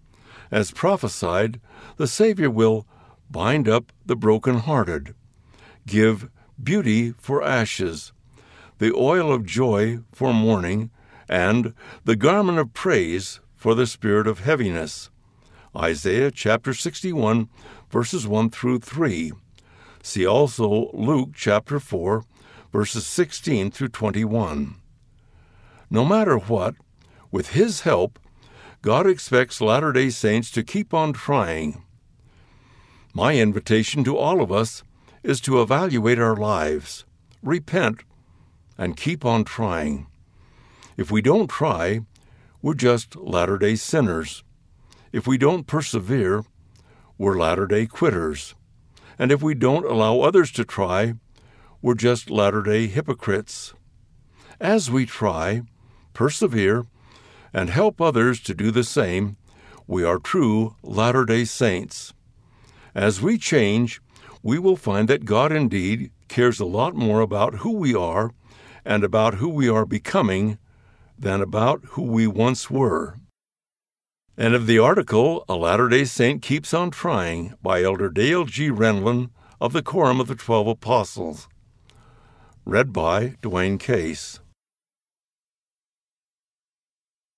As prophesied, the Savior will bind up the broken-hearted, give beauty for ashes, the oil of joy for mourning, and the garment of praise for the spirit of heaviness. Isaiah chapter 61, verses 1 through 3. See also Luke chapter 4, verses 16 through 21. No matter what, with His help, God expects Latter-day Saints to keep on trying. My invitation to all of us is to evaluate our lives, repent, and keep on trying. If we don't try, we're just Latter-day sinners. If we don't persevere, we're Latter-day quitters. And if we don't allow others to try, we're just Latter-day hypocrites. As we try, persevere, and help others to do the same, we are true Latter-day Saints. As we change, we will find that God indeed cares a lot more about who we are and about who we are becoming than about who we once were. End of the article, A Latter-day Saint Keeps on Trying, by Elder Dale G. Renlund of the Quorum of the 12 Apostles. Read by Dwayne Case.